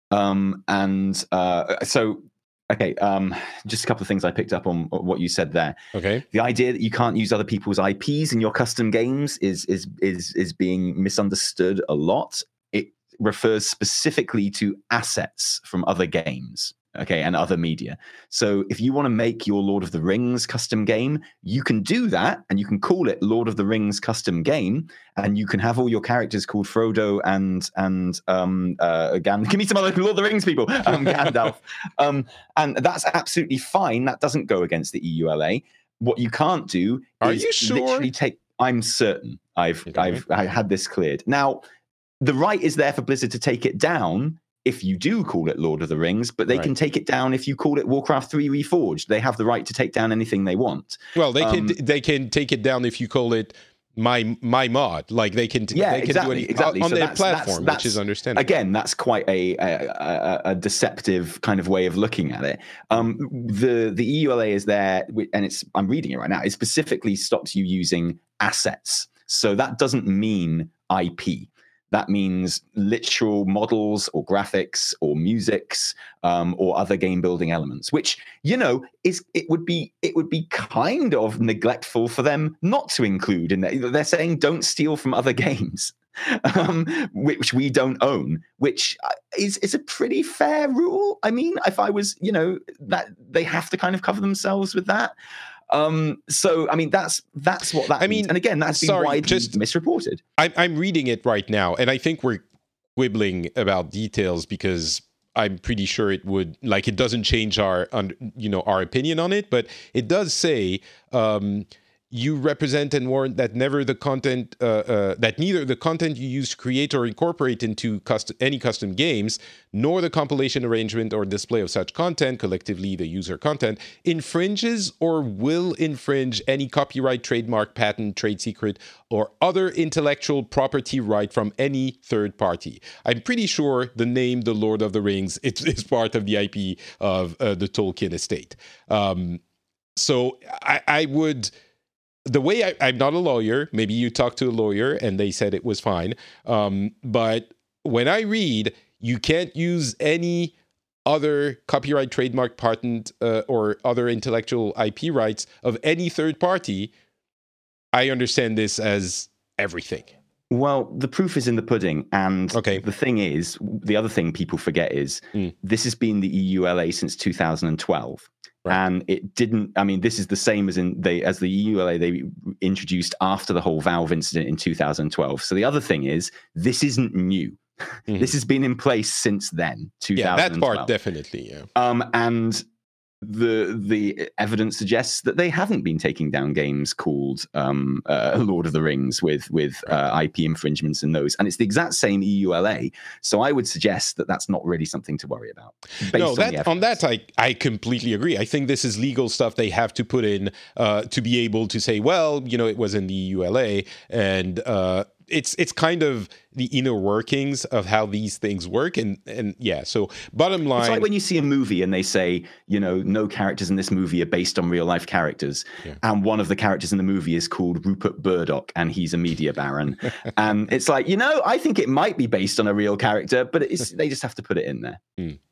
Okay, just a couple of things I picked up on what you said there. Okay, the idea that you can't use other people's IPs in your custom games is being misunderstood a lot. It refers specifically to assets from other games, okay, and other media. So if you want to make your Lord of the Rings custom game, you can do that, and you can call it Lord of the Rings custom game, and you can have all your characters called Frodo and Gandalf. Give me some other Lord of the Rings people, Gandalf, and that's absolutely fine. That doesn't go against the EULA. What you can't do is literally take. I'm certain. I had this cleared. Now, the right is there for Blizzard to take it down if you do call it Lord of the Rings, but they can take it down if you call it Warcraft 3 Reforged. They have the right to take down anything they want. Well, they can take it down if you call it my mod. Like they can do exactly on so their platform, which is understandable. Again, that's quite a deceptive kind of way of looking at it. The EULA is there, and I'm reading it right now. It specifically stops you using assets, so that doesn't mean IP. That means literal models or graphics or musics or other game building elements, which, it would be kind of neglectful for them not to include in there. They're saying don't steal from other games, which we don't own, which is a pretty fair rule. I mean, if I was, that they have to kind of cover themselves with that. So I mean that's what that means. And again, that's been widely misreported. I'm reading it right now, and I think we're quibbling about details because I'm pretty sure it would, like, it doesn't change our opinion on it, but it does say you represent and warrant that neither the content you use to create or incorporate into any custom games, nor the compilation, arrangement, or display of such content, collectively the user content, infringes or will infringe any copyright, trademark, patent, trade secret, or other intellectual property right from any third party. I'm pretty sure the name The Lord of the Rings is part of the IP of the Tolkien estate. So I would... The way I'm not a lawyer, maybe you talked to a lawyer and they said it was fine. But when I read, you can't use any other copyright, trademark, patent, or other intellectual IP rights of any third party, I understand this as everything. Well, the proof is in the pudding. And the thing is, the other thing people forget is this has been the EULA since 2012. Right. And it didn't, I mean, this is the same as the EULA they introduced after the whole Valve incident in 2012. So the other thing is, this isn't new. Mm-hmm. This has been in place since then, 2012. Yeah, that part definitely, yeah. And the evidence suggests that they haven't been taking down games called Lord of the Rings with IP infringements in those, and it's the exact same EULA. So I would suggest that that's not really something to worry about. On that I completely agree. I think this is legal stuff they have to put in to be able to say, well, it was in the EULA, and it's kind of the inner workings of how these things work. And yeah, so bottom line... It's like when you see a movie and they say, no characters in this movie are based on real life characters. Yeah. And one of the characters in the movie is called Rupert Murdoch and he's a media baron. And it's like, I think it might be based on a real character, but they just have to put it in there.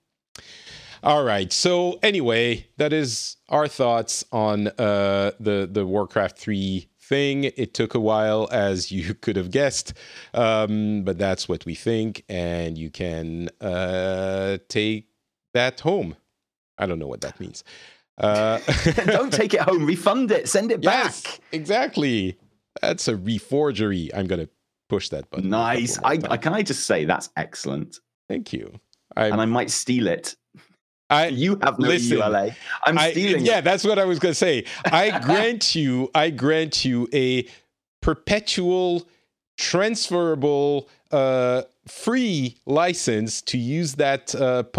All right. So anyway, that is our thoughts on the Warcraft 3 thing. It took a while, as you could have guessed, but that's what we think, and you can take that home. I don't know what that means. Don't take it home. Refund it. Send it back. Yes, exactly. That's a reforgery. I'm going to push that button. Nice. Can I just say that's excellent? Thank you. And I might steal it. You have no EULA. I'm stealing. Yeah, that's what I was going to say. I grant you a perpetual, transferable, free license to use that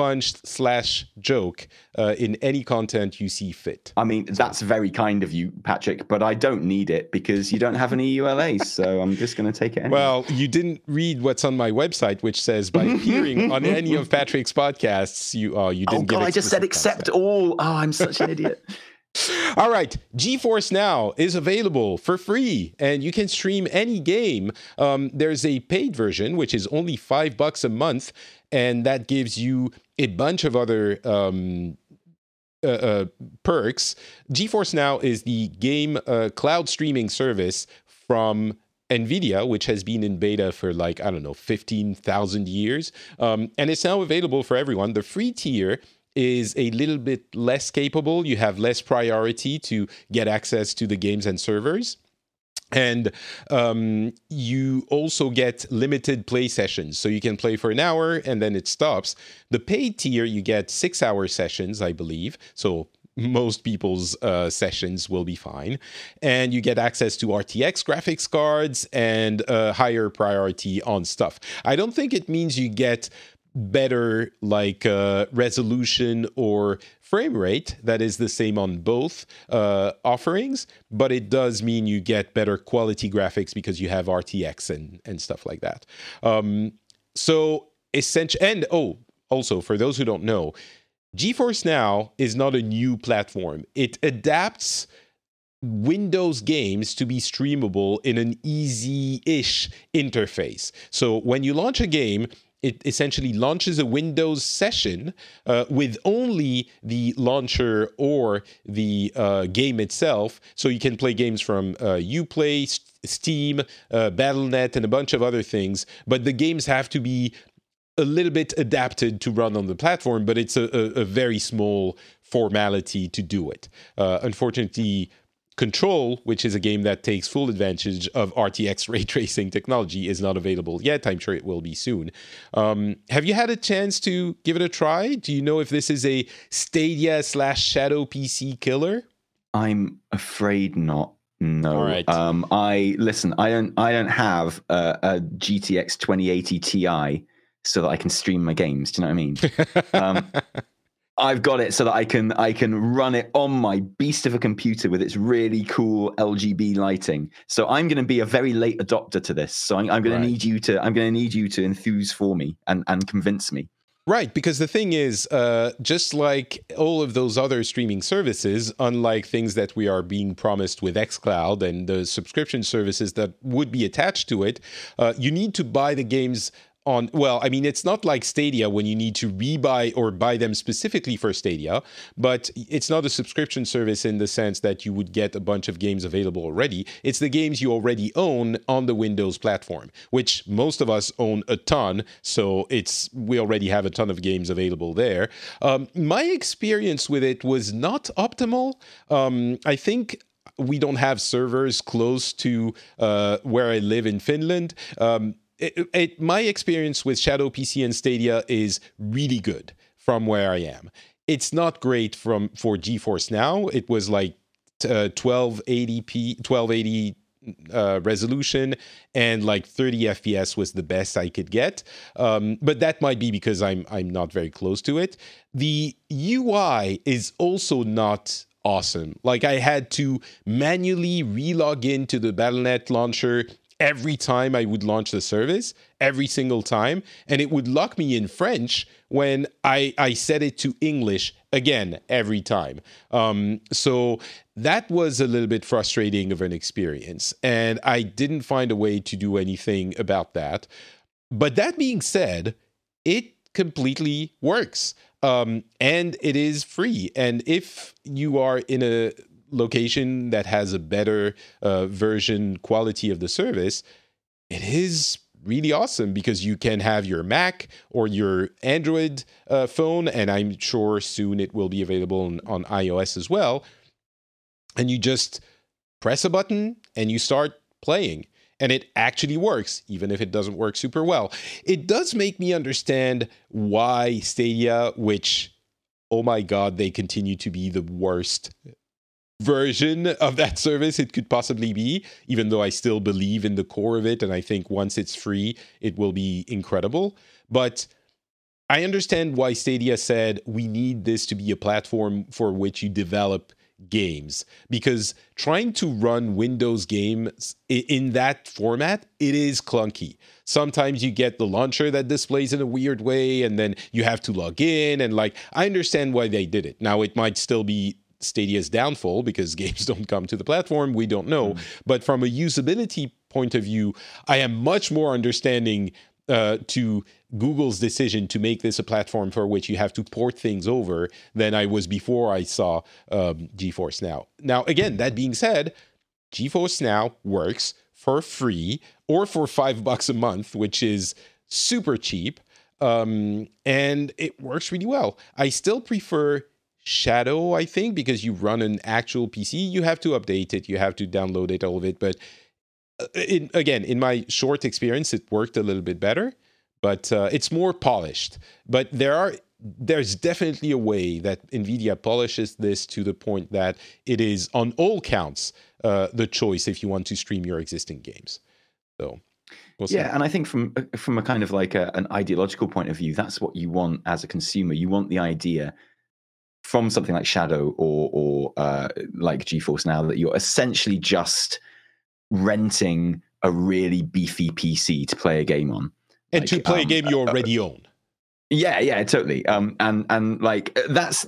punch/joke in any content you see fit. I mean, that's very kind of you, Patrick, but I don't need it because you don't have an EULA, so I'm just going to take it anyway. Well, you didn't read what's on my website, which says by appearing on any of Patrick's podcasts, you didn't get. Oh God, I just said accept all. Oh, I'm such an idiot. All right, GeForce Now is available for free, and you can stream any game. There's a paid version, which is only $5 a month, and that gives you a bunch of other perks. GeForce Now is the game cloud streaming service from NVIDIA, which has been in beta for 15,000 years, and it's now available for everyone. The free tier is a little bit less capable. You have less priority to get access to the games and servers. And you also get limited play sessions. So you can play for an hour and then it stops. The paid tier, you get 6-hour sessions, I believe. So most people's sessions will be fine. And you get access to RTX graphics cards and higher priority on stuff. I don't think it means you get better resolution or frame rate. That is the same on both offerings, but it does mean you get better quality graphics because you have RTX and stuff like that. So essentially, and also for those who don't know, GeForce Now is not a new platform. It adapts Windows games to be streamable in an easy-ish interface. So when you launch a game, it essentially launches a Windows session with only the launcher or the game itself. So you can play games from Uplay, Steam, Battle.net, and a bunch of other things. But the games have to be a little bit adapted to run on the platform, but it's a very small formality to do it. Unfortunately, Control, which is a game that takes full advantage of RTX ray tracing technology, is not available yet. I'm sure it will be soon. Have you had a chance to give it a try? Do you know if this is a Stadia / Shadow PC killer? I'm afraid not. No. All right. I don't have a GTX 2080 Ti so that I can stream my games. Do you know what I mean? I've got it so that I can run it on my beast of a computer with its really cool RGB lighting. So I'm going to be a very late adopter to this. So I'm going to need you to enthuse for me and convince me. Right, because the thing is, just like all of those other streaming services, unlike things that we are being promised with xCloud and the subscription services that would be attached to it, you need to buy the games on, well, I mean, it's not like Stadia when you need to rebuy or buy them specifically for Stadia, but it's not a subscription service in the sense that you would get a bunch of games available already. It's the games you already own on the Windows platform, which most of us own a ton, so we already have a ton of games available there. My experience with it was not optimal. I think we don't have servers close to where I live in Finland. My experience with Shadow PC and Stadia is really good from where I am. It's not great for GeForce Now. It was like 1280 resolution, and like 30 FPS was the best I could get. But that might be because I'm not very close to it. The UI is also not awesome. Like, I had to manually relog into the Battle.net launcher every time I would launch the service, every single time, and it would lock me in French when I set it to English again every time. So that was a little bit frustrating of an experience, and I didn't find a way to do anything about that. But that being said, it completely works, and it is free. And if you are in a location that has a better version quality of the service, it is really awesome because you can have your Mac or your Android phone, and I'm sure soon it will be available on iOS as well. And you just press a button and you start playing. And it actually works, even if it doesn't work super well. It does make me understand why Stadia, which, oh my God, they continue to be the worst version of that service it could possibly be, even though I still believe in the core of it, and I think once it's free, it will be incredible. But I understand why Stadia said we need this to be a platform for which you develop games, because trying to run Windows games in that format, it is clunky. Sometimes you get the launcher that displays in a weird way, and then you have to log in, and like, I understand why they did it. Now, it might still be Stadia's downfall because games don't come to the platform. We don't know. But from a usability point of view, I am much more understanding to Google's decision to make this a platform for which you have to port things over than I was before I saw GeForce Now. Now, again, that being said, GeForce Now works for free or for $5 a month, which is super cheap. And it works really well. I still prefer Shadow, I think, because you run an actual PC. You have to update it, you have to download it, all of it. But in my short experience, it worked a little bit better, but it's more polished. But there's definitely a way that NVIDIA polishes this to the point that it is, on all counts, the choice if you want to stream your existing games. So we'll see. Yeah, and I think from a kind of like an ideological point of view, that's what you want as a consumer. You want the idea from something like Shadow or like GeForce Now that you're essentially just renting a really beefy PC to play a game on, and to play a game you already own. Yeah, totally. And like that's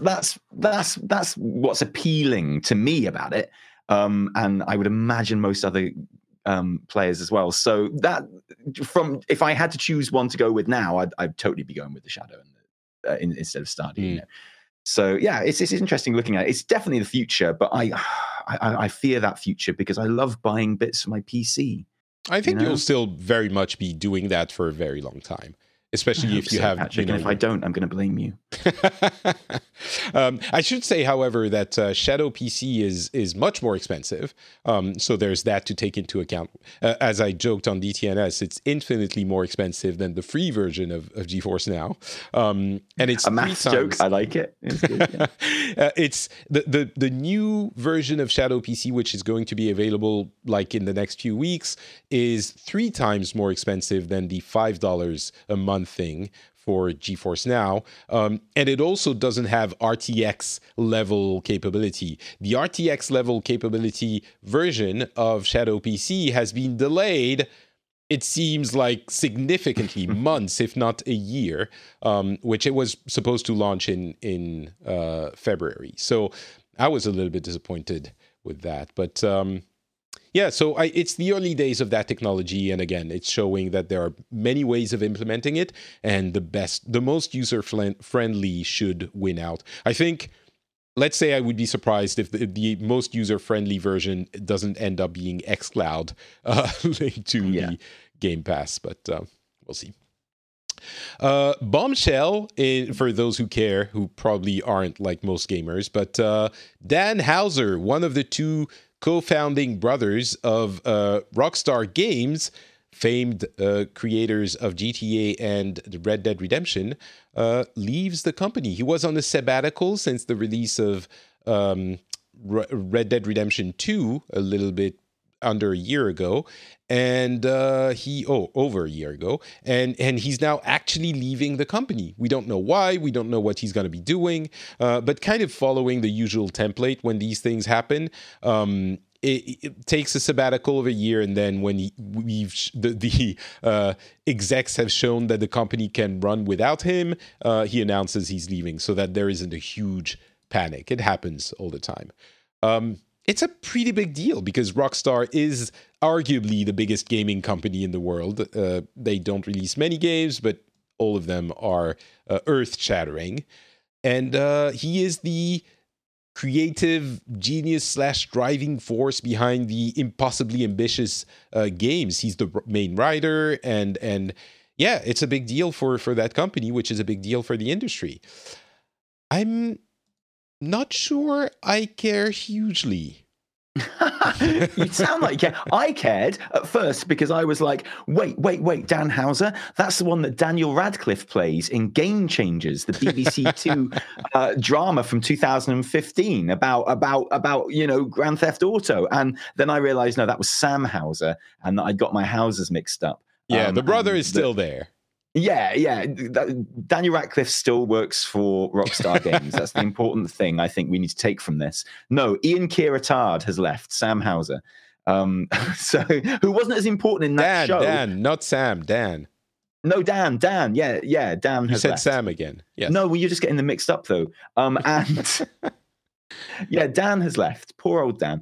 what's appealing to me about it. And I would imagine most other players as well. So that if I had to choose one to go with now, I'd totally be going with the Shadow instead of Stadia. You know? So yeah, it's interesting looking at it. It's definitely the future, but I fear that future because I love buying bits for my PC. I think you'll still very much be doing that for a very long time, especially if you have. Patrick, and if I don't, I'm going to blame you. I should say, however, that Shadow PC is much more expensive. So there's that to take into account. As I joked on DTNS, it's infinitely more expensive than the free version of GeForce Now. And it's a maths joke. I like it. It's good, yeah. It's the new version of Shadow PC, which is going to be available like in the next few weeks, is 3 times more expensive than the $5 a month thing for GeForce Now. And it also doesn't have RTX level capability. The RTX level capability version of Shadow PC has been delayed, it seems like significantly, months, if not a year, which it was supposed to launch in February. So I was a little bit disappointed with that. But yeah, so it's the early days of that technology. And again, it's showing that there are many ways of implementing it. And the most user-friendly should win out. I think, let's say I would be surprised if the most user-friendly version doesn't end up being xCloud linked to the Game Pass. But we'll see. Bombshell, for those who care, who probably aren't like most gamers, but Dan Houser, one of the 2 co-founding brothers of Rockstar Games, famed creators of GTA and Red Dead Redemption, leaves the company. He was on a sabbatical since the release of Red Dead Redemption 2 a little bit under a year ago, and over a year ago, and he's now actually leaving the company. We don't know why, we don't know what he's going to be doing, but kind of following the usual template when these things happen. It takes a sabbatical of a year, and then when the execs have shown that the company can run without him, he announces he's leaving, so that there isn't a huge panic. It happens all the time. It's a pretty big deal because Rockstar is arguably the biggest gaming company in the world. They don't release many games, but all of them are earth-shattering. And he is the creative genius / driving force behind the impossibly ambitious games. He's the main writer, and yeah, it's a big deal for that company, which is a big deal for the industry. I'm not sure I care hugely. You sound like you care. I cared at first because I was like, wait, Dan Houser, that's the one that Daniel Radcliffe plays in Game Changers, the BBC Two drama from 2015 about Grand Theft Auto. And then I realized, no, that was Sam Houser, and that I'd got my Housers mixed up. Yeah, the brother is still there. Yeah. Daniel Radcliffe still works for Rockstar Games. That's the important thing I think we need to take from this. No, Ian Kieratard has left. Sam Houser, so who wasn't as important in that show. Dan, not Sam. Dan. No, Dan. Yeah. Dan. You said left. Sam again. Yes. No, well, you're just getting them mixed up though. And. Yeah, Dan has left. Poor old Dan.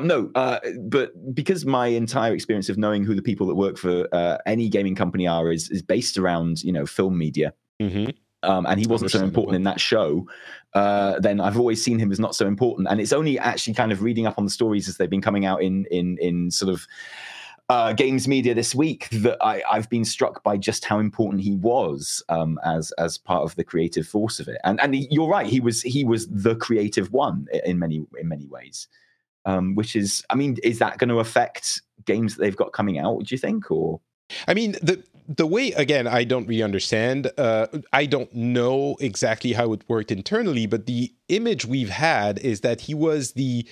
But because my entire experience of knowing who the people that work for any gaming company are is based around film media, and he wasn't so important in that show, then I've always seen him as not so important. And it's only actually kind of reading up on the stories as they've been coming out in sort of games media this week that I've been struck by just how important he was as part of the creative force of it. And you're right, he was the creative one in many ways. Which is, I mean, is that going to affect games that they've got coming out, do you think? Or I mean, the way, again, I don't really understand. I don't know exactly how it worked internally, but the image we've had is that he was the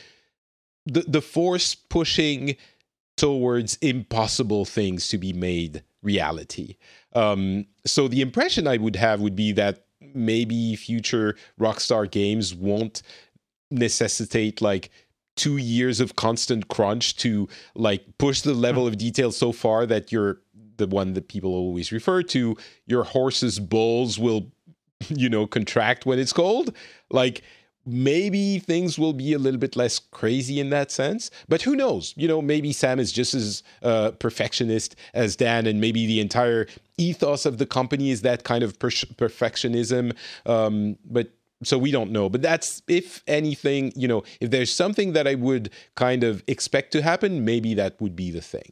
force pushing towards impossible things to be made reality. So the impression I would have would be that maybe future Rockstar games won't necessitate like 2 years of constant crunch to like push the level of detail so far that you're the one that people always refer to, your horse's balls will, contract when it's cold. Like, maybe things will be a little bit less crazy in that sense, but who knows? Maybe Sam is just as perfectionist as Dan, and maybe the entire ethos of the company is that kind of perfectionism. But so we don't know. But that's, if anything, if there's something that I would kind of expect to happen, maybe that would be the thing.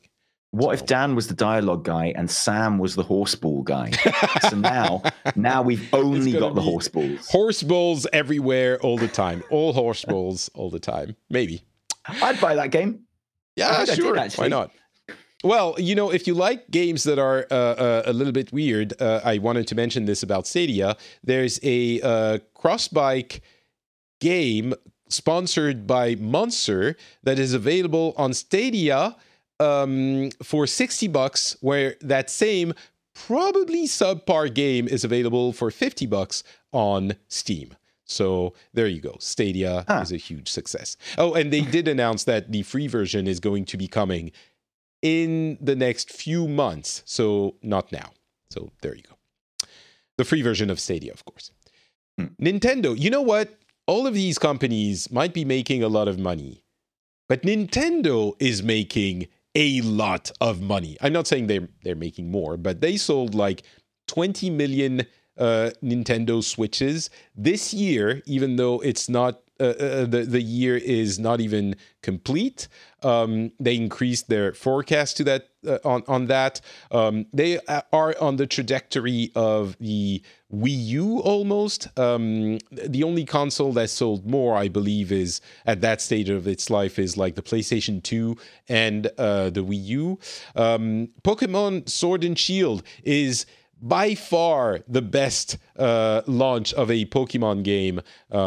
What if Dan was the dialogue guy and Sam was the horseball guy? So now we've only got the horseballs. Horseballs everywhere all the time. All horseballs all the time. Maybe. I'd buy that game. Yeah, sure. Why not? Well, if you like games that are a little bit weird, I wanted to mention this about Stadia. There's a cross-bike game sponsored by Monster that is available on Stadia for $60, where that same probably subpar game is available for $50 on Steam. So there you go. Stadia is a huge success. Oh, and they did announce that the free version is going to be coming in the next few months. So not now. So there you go. The free version of Stadia, of course. Nintendo, you know what? All of these companies might be making a lot of money, but Nintendo is making a lot of money. I'm not saying they're making more, but they sold like 20 million Nintendo Switches this year, even though it's not the year is not even complete. They increased their forecast to that on that. They are on the trajectory of the Wii U almost. The only console that sold more, I believe, is at that stage of its life is like the PlayStation 2 and the Wii U. Pokemon Sword and Shield is by far the best launch of a Pokemon game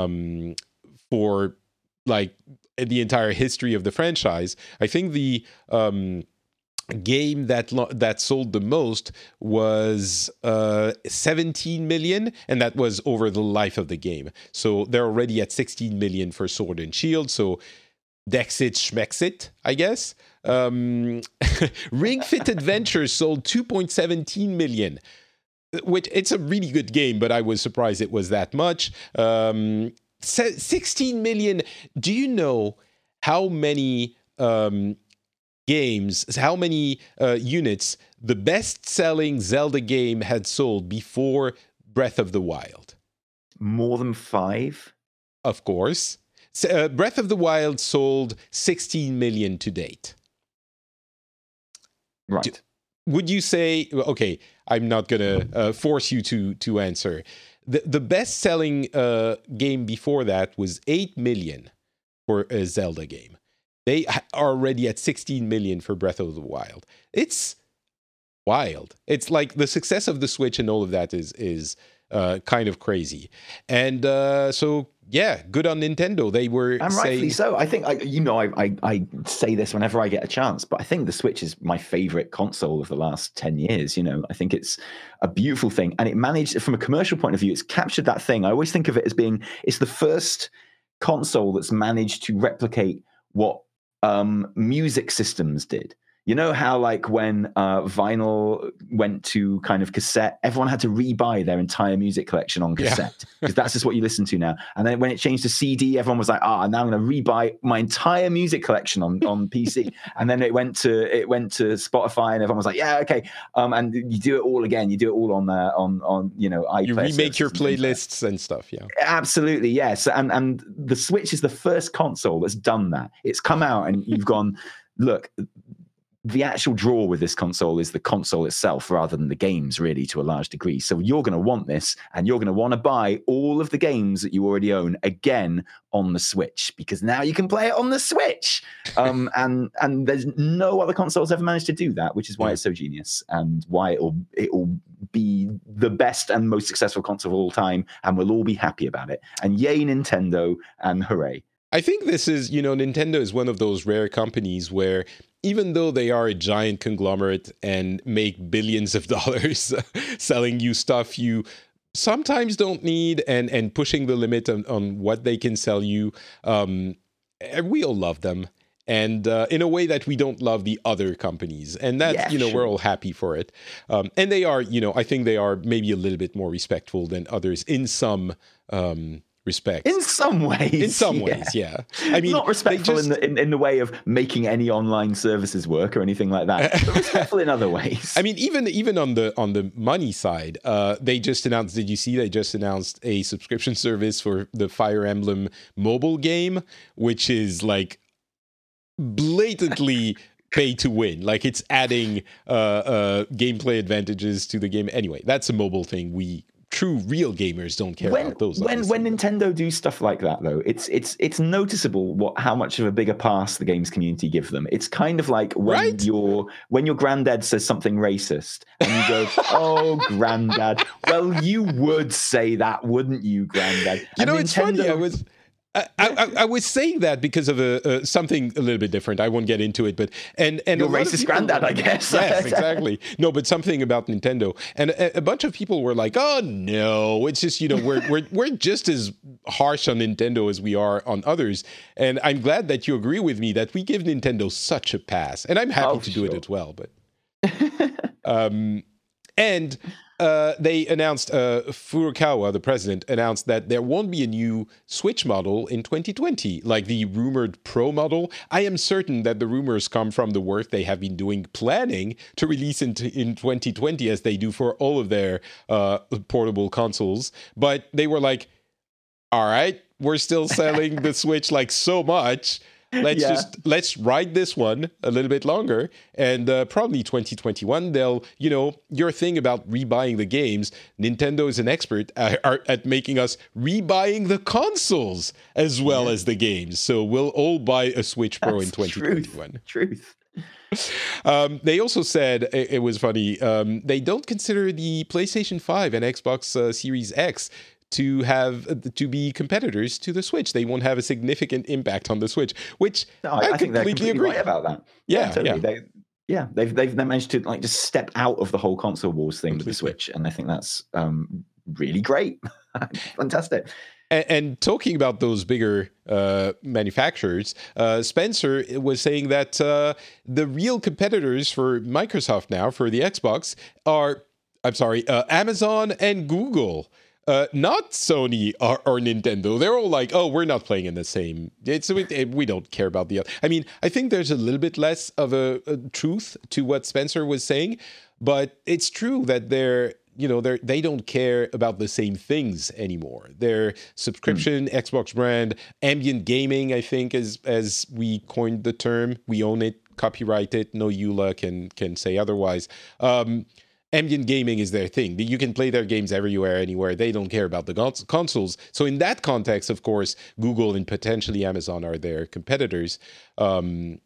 for like the entire history of the franchise. I think the game that sold the most was 17 million, and that was over the life of the game. So they're already at 16 million for Sword and Shield. So Dexit Schmexit, I guess. Ring Fit Adventure sold 2.17 million, which it's a really good game, but I was surprised it was that much. 16 million. Do you know how many games, how many units the best-selling Zelda game had sold before Breath of the Wild? More than 5? Of course. Breath of the Wild sold 16 million to date. Right. Would you say, okay, I'm not going to force you to answer. The best-selling game before that was 8 million for a Zelda game. They are already at 16 million for Breath of the Wild. It's wild. It's like the success of the Switch and all of that is kind of crazy. And so, yeah, good on Nintendo. They were and rightfully so. I think, I say this whenever I get a chance, but I think the Switch is my favorite console of the last 10 years. I think it's a beautiful thing. And it managed, from a commercial point of view, it's captured that thing. I always think of it as being, it's the first console that's managed to replicate what music systems did. You know how, like, when vinyl went to kind of cassette, everyone had to rebuy their entire music collection on cassette because that's just what you listen to now. And then when it changed to CD, everyone was like, now I'm going to rebuy my entire music collection on PC. And then it went to Spotify, and everyone was like, yeah, okay. And you do it all again. You do it all on iPlayer. You remake your playlists and stuff. Yeah, absolutely, yes. And the Switch is the first console that's done that. It's come out, and you've gone, look. The actual draw with this console is the console itself rather than the games, really, to a large degree. So you're going to want this, and you're going to want to buy all of the games that you already own again on the Switch, because now you can play it on the Switch. And there's no other consoles ever managed to do that, which is why it's so genius and why it'll be the best and most successful console of all time, and we'll all be happy about it. And yay, Nintendo, and hooray. I think this is, Nintendo is one of those rare companies where even though they are a giant conglomerate and make billions of dollars selling you stuff you sometimes don't need and pushing the limit on what they can sell you, we all love them. And in a way that we don't love the other companies. And that, we're all happy for it. And they are, I think they are maybe a little bit more respectful than others in some respect. In some ways. Yeah. I mean, not respectful in the way of making any online services work or anything like that, but respectful in other ways. I mean, even on the money side, they just announced, did you see they just announced a subscription service for the Fire Emblem mobile game, which is like blatantly pay to win. Like it's adding gameplay advantages to the game. Anyway, that's a mobile thing. We true real gamers don't care about those. When Nintendo do stuff like that, though, it's noticeable how much of a bigger pass the games community give them. It's kind of like when your granddad says something racist and you go, "Oh, granddad." Well, you would say that, wouldn't you, granddad? You know, it's funny. I was saying that because of something a little bit different. I won't get into it, but and your racist granddad, I guess. Yes, exactly. No, but something about Nintendo, and a bunch of people were like, "Oh no, it's just we're just as harsh on Nintendo as we are on others." And I'm glad that you agree with me that we give Nintendo such a pass, and I'm happy to do it as well. But and. They announced, Furukawa, the president, announced that there won't be a new Switch model in 2020, like the rumored Pro model. I am certain that the rumors come from the work they have been doing planning to release in 2020, as they do for all of their portable consoles. But they were like, all right, we're still selling the Switch like so much. Let's ride this one a little bit longer, and probably 2021 they'll, your thing about rebuying the games. Nintendo is an expert at making us rebuying the consoles as well as the games. So we'll all buy a Switch Pro in 2021. Truth. They also said, it was funny, they don't consider the PlayStation 5 and Xbox Series X to be competitors to the Switch. They won't have a significant impact on the Switch, which I think they're completely agree right about that. Totally. They've managed to just step out of the whole console wars thing with the Switch, and I think that's really great. Fantastic. And talking about those bigger manufacturers, Spencer was saying that the real competitors for Microsoft now, for the Xbox, are, Amazon and Google. Not Sony or Nintendo. They're all like, oh, we're not playing in the same. We don't care about the other. I mean, I think there's a little bit less of a truth to what Spencer was saying, but it's true that they don't care about the same things anymore. Their subscription, Xbox brand, ambient gaming, I think, as we coined the term. We own it, copyright it. No EULA can say otherwise. Ambient gaming is their thing. You can play their games everywhere, anywhere. They don't care about the consoles. So in that context, of course, Google and potentially Amazon are their competitors. And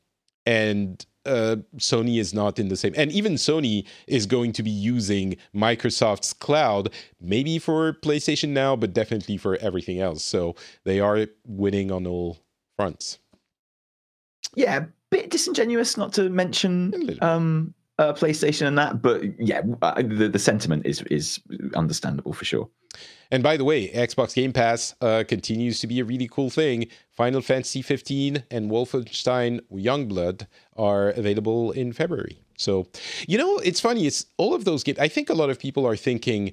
Sony is not in the same. And even Sony is going to be using Microsoft's cloud, maybe for PlayStation now, but definitely for everything else. So they are winning on all fronts. Yeah, a bit disingenuous not to mention PlayStation and that, but the sentiment is understandable for sure. And by the way, Xbox Game Pass continues to be a really cool thing. Final Fantasy 15 and Wolfenstein Youngblood are available in February. So, it's funny. It's all of those games. I think a lot of people are thinking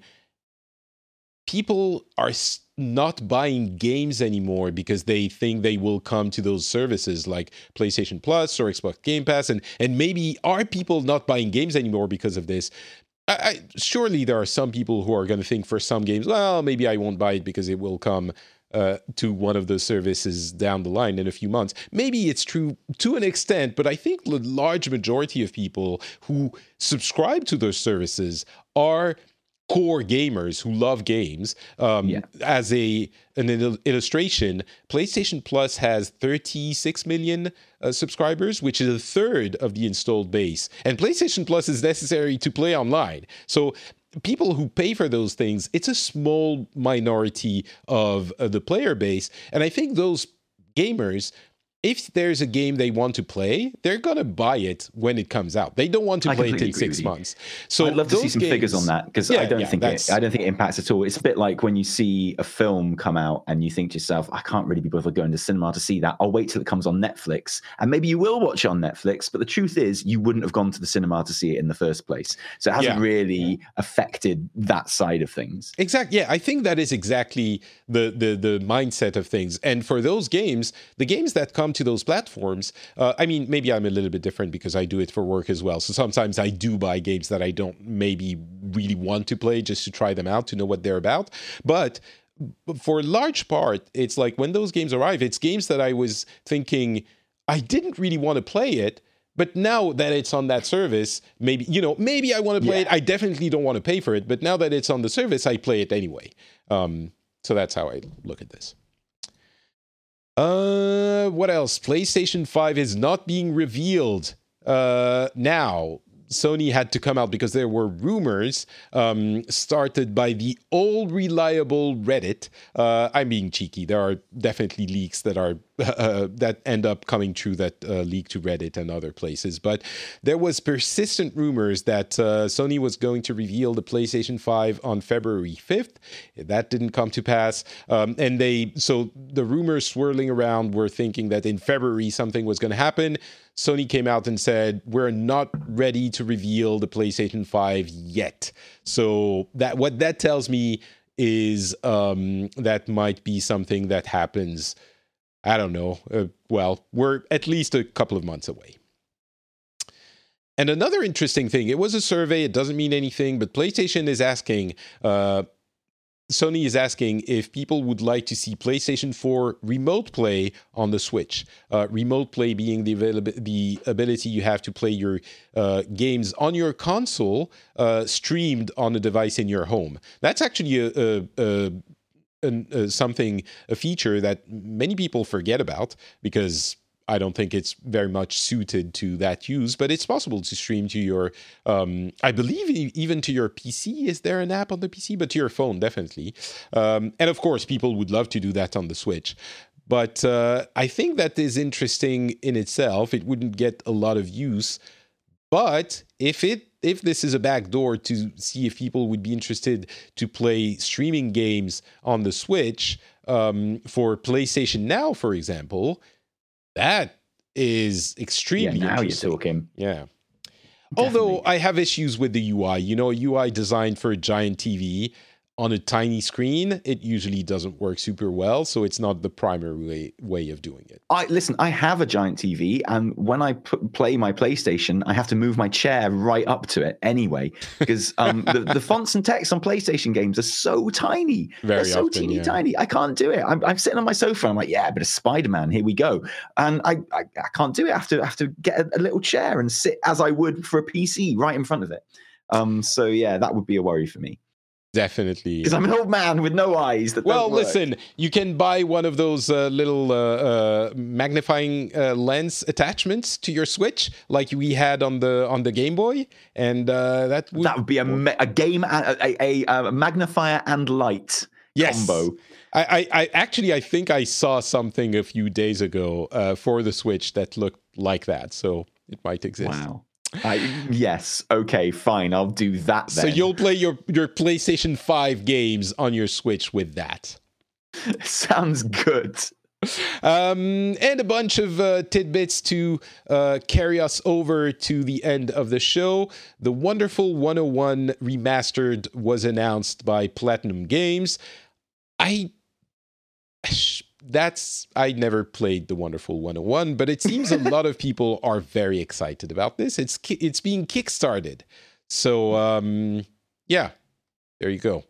people are not buying games anymore because they think they will come to those services like PlayStation Plus or Xbox Game Pass. And maybe are people not buying games anymore because of this? Surely there are some people who are going to think for some games, well, maybe I won't buy it because it will come to one of those services down the line in a few months. Maybe it's true to an extent, but I think the large majority of people who subscribe to those services are core gamers who love games. As an illustration, PlayStation Plus has 36 million subscribers, which is a third of the installed base. And PlayStation Plus is necessary to play online. So people who pay for those things, it's a small minority of the player base. And I think those gamers, if there's a game they want to play, they're going to buy it when it comes out. They don't want to play it in 6 months. So I'd love to see some figures on that, because I don't think it impacts at all. It's a bit like when you see a film come out and you think to yourself, I can't really be bothered going to cinema to see that. I'll wait till it comes on Netflix. And maybe you will watch it on Netflix, but the truth is you wouldn't have gone to the cinema to see it in the first place. So it hasn't really affected that side of things. Exactly. Yeah, I think that is exactly the mindset of things. And for those games, the games that come to those platforms, I mean, maybe I'm a little bit different because I do it for work as well. So sometimes I do buy games that I don't maybe really want to play just to try them out, to know what they're about. But for a large part, it's like when those games arrive, it's games that I was thinking I didn't really want to play it, But now that it's on that service, maybe I want to play it. I definitely don't want to pay for it, but now that it's on the service, I play it anyway. So that's how I look at this. What else? PlayStation 5 is not being revealed now. Sony had to come out because there were rumors started by the old reliable Reddit. I'm being cheeky. There are definitely leaks that are that end up coming true that leak to Reddit and other places. But there was persistent rumors that Sony was going to reveal the PlayStation 5 on February 5th. That didn't come to pass. So the rumors swirling around were thinking that in February something was going to happen. Sony came out and said, we're not ready to reveal the PlayStation 5 yet. So what that tells me is that might be something that happens, I don't know. We're at least a couple of months away. And another interesting thing, it was a survey, it doesn't mean anything, but PlayStation is asking, Sony is asking if people would like to see PlayStation 4 remote play on the Switch. Remote play being the ability you have to play your games on your console streamed on a device in your home. That's actually a feature that many people forget about because I don't think it's very much suited to that use, but it's possible to stream to your, I believe even to your PC. Is there an app on the PC? But to your phone, definitely. And of course, people would love to do that on the Switch. But I think that is interesting in itself. It wouldn't get a lot of use. But if this is a backdoor to see if people would be interested to play streaming games on the Switch for PlayStation Now, for example, that is extremely now interesting. You're talking. Yeah. Definitely. Although I have issues with the UI. UI designed for a giant TV on a tiny screen, it usually doesn't work super well, so it's not the primary way of doing it. I have a giant TV, and when I play my PlayStation, I have to move my chair right up to it anyway, because the fonts and text on PlayStation games are so tiny. They're so teeny tiny. I can't do it. I'm sitting on my sofa, and I'm like, yeah, a bit of Spider-Man, here we go. And I can't do it. I have to get a little chair and sit as I would for a PC right in front of it. So yeah, that would be a worry for me. Definitely. Because I'm an old man with no eyes. Listen, you can buy one of those little magnifying lens attachments to your Switch, like we had on the Game Boy, and that would be a magnifier and light combo. I think I saw something a few days ago for the Switch that looked like that, so it might exist. Wow. Yes. Okay, fine. I'll do that then. So you'll play your PlayStation 5 games on your Switch with that. Sounds good. And a bunch of tidbits to carry us over to the end of the show. The Wonderful 101 Remastered was announced by Platinum Games. I never played The Wonderful 101, but it seems a lot of people are very excited about this. It's being kickstarted. So, yeah, there you go.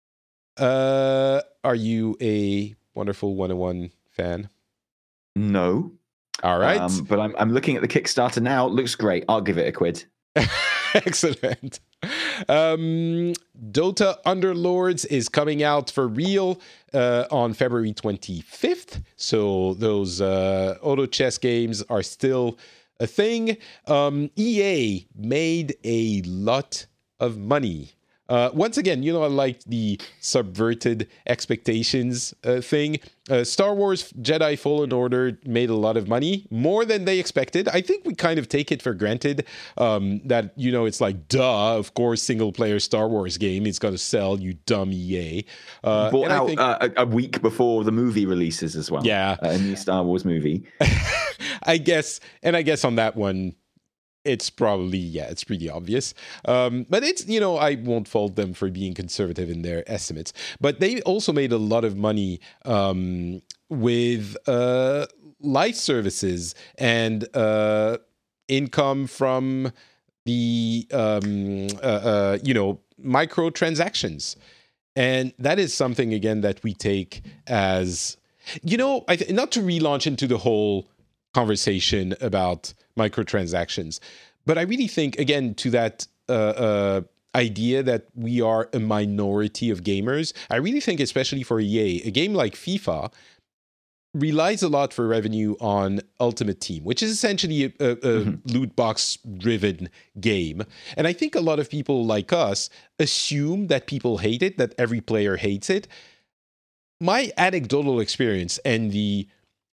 Are you a Wonderful 101 fan? No. All right. But I'm looking at the Kickstarter now. It looks great. I'll give it a quid. Excellent. Dota Underlords is coming out for real on February 25th. So those auto chess games are still a thing. EA made a lot of money. Once again, I like the subverted expectations thing. Star Wars Jedi Fallen Order made a lot of money, more than they expected. I think we kind of take it for granted that, it's like, duh, of course, single-player Star Wars game is going to sell, you dumb EA. Bought out a week before the movie releases as well. Yeah. A new Star Wars movie. I guess on that one, it's probably, it's pretty obvious. But it's, I won't fault them for being conservative in their estimates. But they also made a lot of money with live services and income from the, microtransactions. And that is something, again, that we take as, not to relaunch into the whole conversation about microtransactions. But I really think, again, to that idea that we are a minority of gamers, I really think, especially for EA, a game like FIFA relies a lot for revenue on Ultimate Team, which is essentially a loot box driven game. And I think a lot of people like us assume that people hate it, that every player hates it. My anecdotal experience and the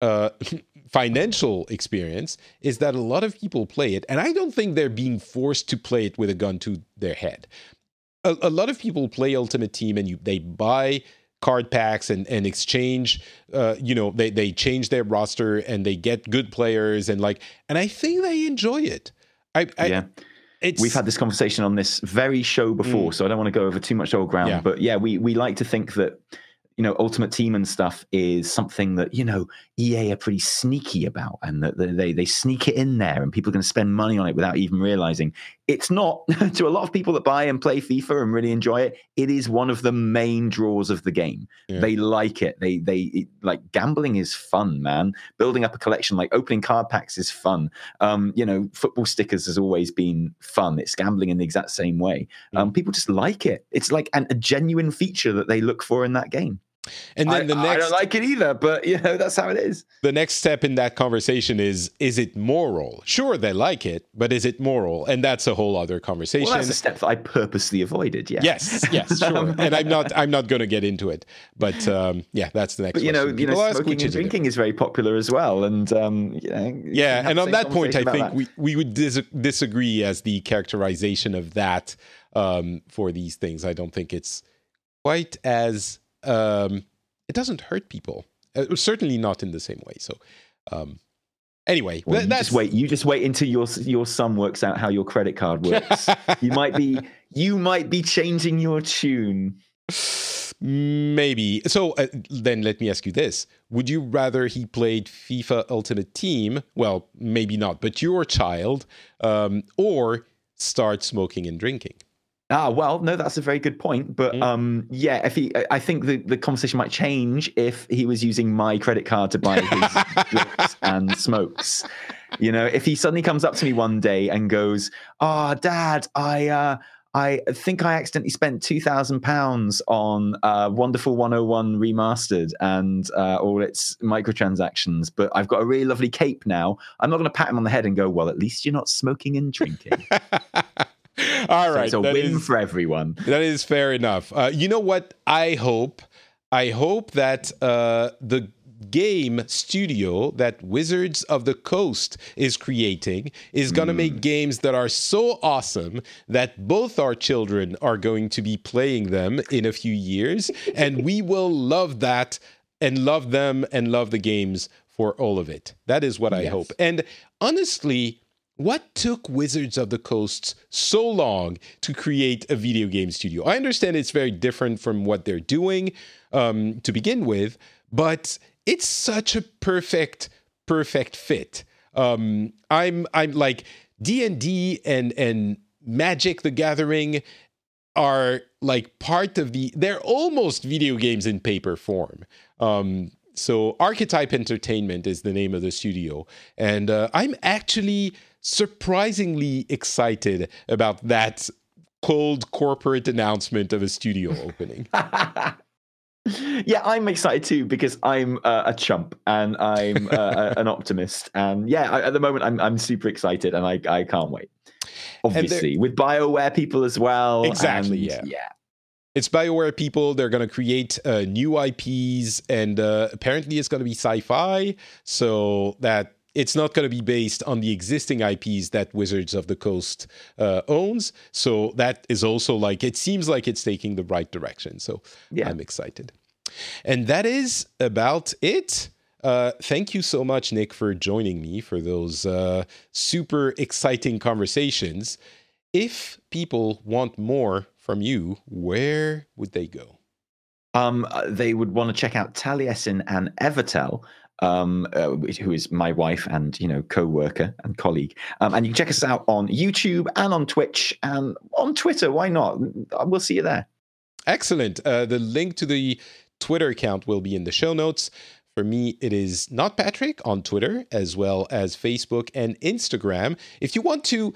financial experience is that a lot of people play it, and I don't think they're being forced to play it with a gun to their head. A lot of people play Ultimate Team and they buy card packs and exchange, they change their roster and they get good players and I think they enjoy it. We've had this conversation on this very show before, so I don't want to go over too much old ground. Yeah. But we like to think that Ultimate Team and stuff is something that, EA are pretty sneaky about, and that they sneak it in there and people are going to spend money on it without even realizing. It's not. To a lot of people that buy and play FIFA and really enjoy it, it is one of the main draws of the game. Yeah. They like it. They like gambling is fun, man. Building up a collection, like opening card packs is fun. Football stickers has always been fun. It's gambling in the exact same way. People just like it. It's like a genuine feature that they look for in that game. And then I don't like it either, but that's how it is. The next step in that conversation is it moral? Sure, they like it, but is it moral? And that's a whole other conversation. Well, that's a step that I purposely avoided. Yeah. Yes, sure. And I'm not going to get into it, but that's the next. But smoking and drinking is very popular as well, and and on that point, I think we would disagree as the characterization of that for these things. I don't think it's quite as. It doesn't hurt people. Certainly not in the same way. So, anyway, well, you just wait until your son works out how your credit card works. you might be changing your tune. Maybe. So then let me ask you this. Would you rather he played FIFA Ultimate Team? Well, maybe not, but your child, or start smoking and drinking? Well, no, that's a very good point. But I think the conversation might change if he was using my credit card to buy his drinks and smokes. If he suddenly comes up to me one day and goes, Dad, I think I accidentally spent £2,000 on Wonderful 101 Remastered and all its microtransactions, but I've got a really lovely cape now. I'm not going to pat him on the head and go, well, at least you're not smoking and drinking. All right. So it's a win for everyone. That is fair enough. You know what? I hope that the game studio that Wizards of the Coast is creating is going to make games that are so awesome that both our children are going to be playing them in a few years. And we will love that and love them and love the games for all of it. That is what I hope. And honestly, what took Wizards of the Coast so long to create a video game studio? I understand it's very different from what they're doing to begin with, but it's such a perfect fit. I'm like D&D and Magic the Gathering are like part of they're almost video games in paper form. So Archetype Entertainment is the name of the studio. And I'm actually surprisingly excited about that cold corporate announcement of a studio opening. Yeah, I'm excited too because I'm a chump and I'm an optimist. And at the moment I'm super excited and I can't wait. Obviously, with BioWare people as well. Exactly, yeah. It's BioWare people. They're going to create new IPs, and apparently it's going to be sci-fi, so that it's not going to be based on the existing IPs that Wizards of the Coast owns. So that is also it seems like it's taking the right direction. So I'm excited. And that is about it. Thank you so much, Nick, for joining me for those super exciting conversations. If people want more from you, where would they go? They would want to check out Taliesin and Evertel, who is my wife and co-worker and colleague. And you can check us out on YouTube and on Twitch and on Twitter. Why not? We'll see you there. Excellent. The link to the Twitter account will be in the show notes. For me, it is Not Patrick on Twitter, as well as Facebook and Instagram. If you want to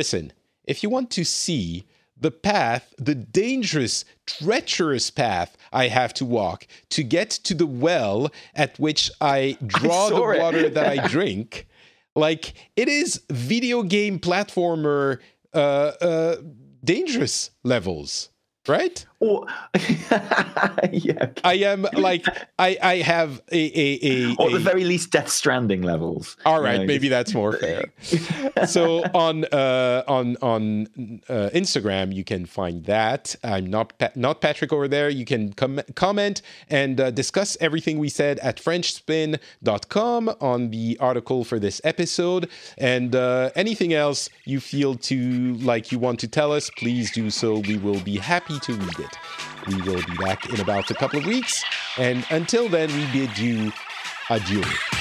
see the path, the dangerous, treacherous path I have to walk to get to the well at which I draw the water that I drink, like, it is video game platformer dangerous levels, right? Or yeah, I am like I have or at the very least Death Stranding levels. All right, maybe that's more fair. So on Instagram you can find that. I'm not Patrick over there. You can comment and discuss everything we said at FrenchSpin.com on the article for this episode, and anything else you feel you want to tell us, please do so. We will be happy to read it. We will be back in about a couple of weeks, and until then, we bid you adieu.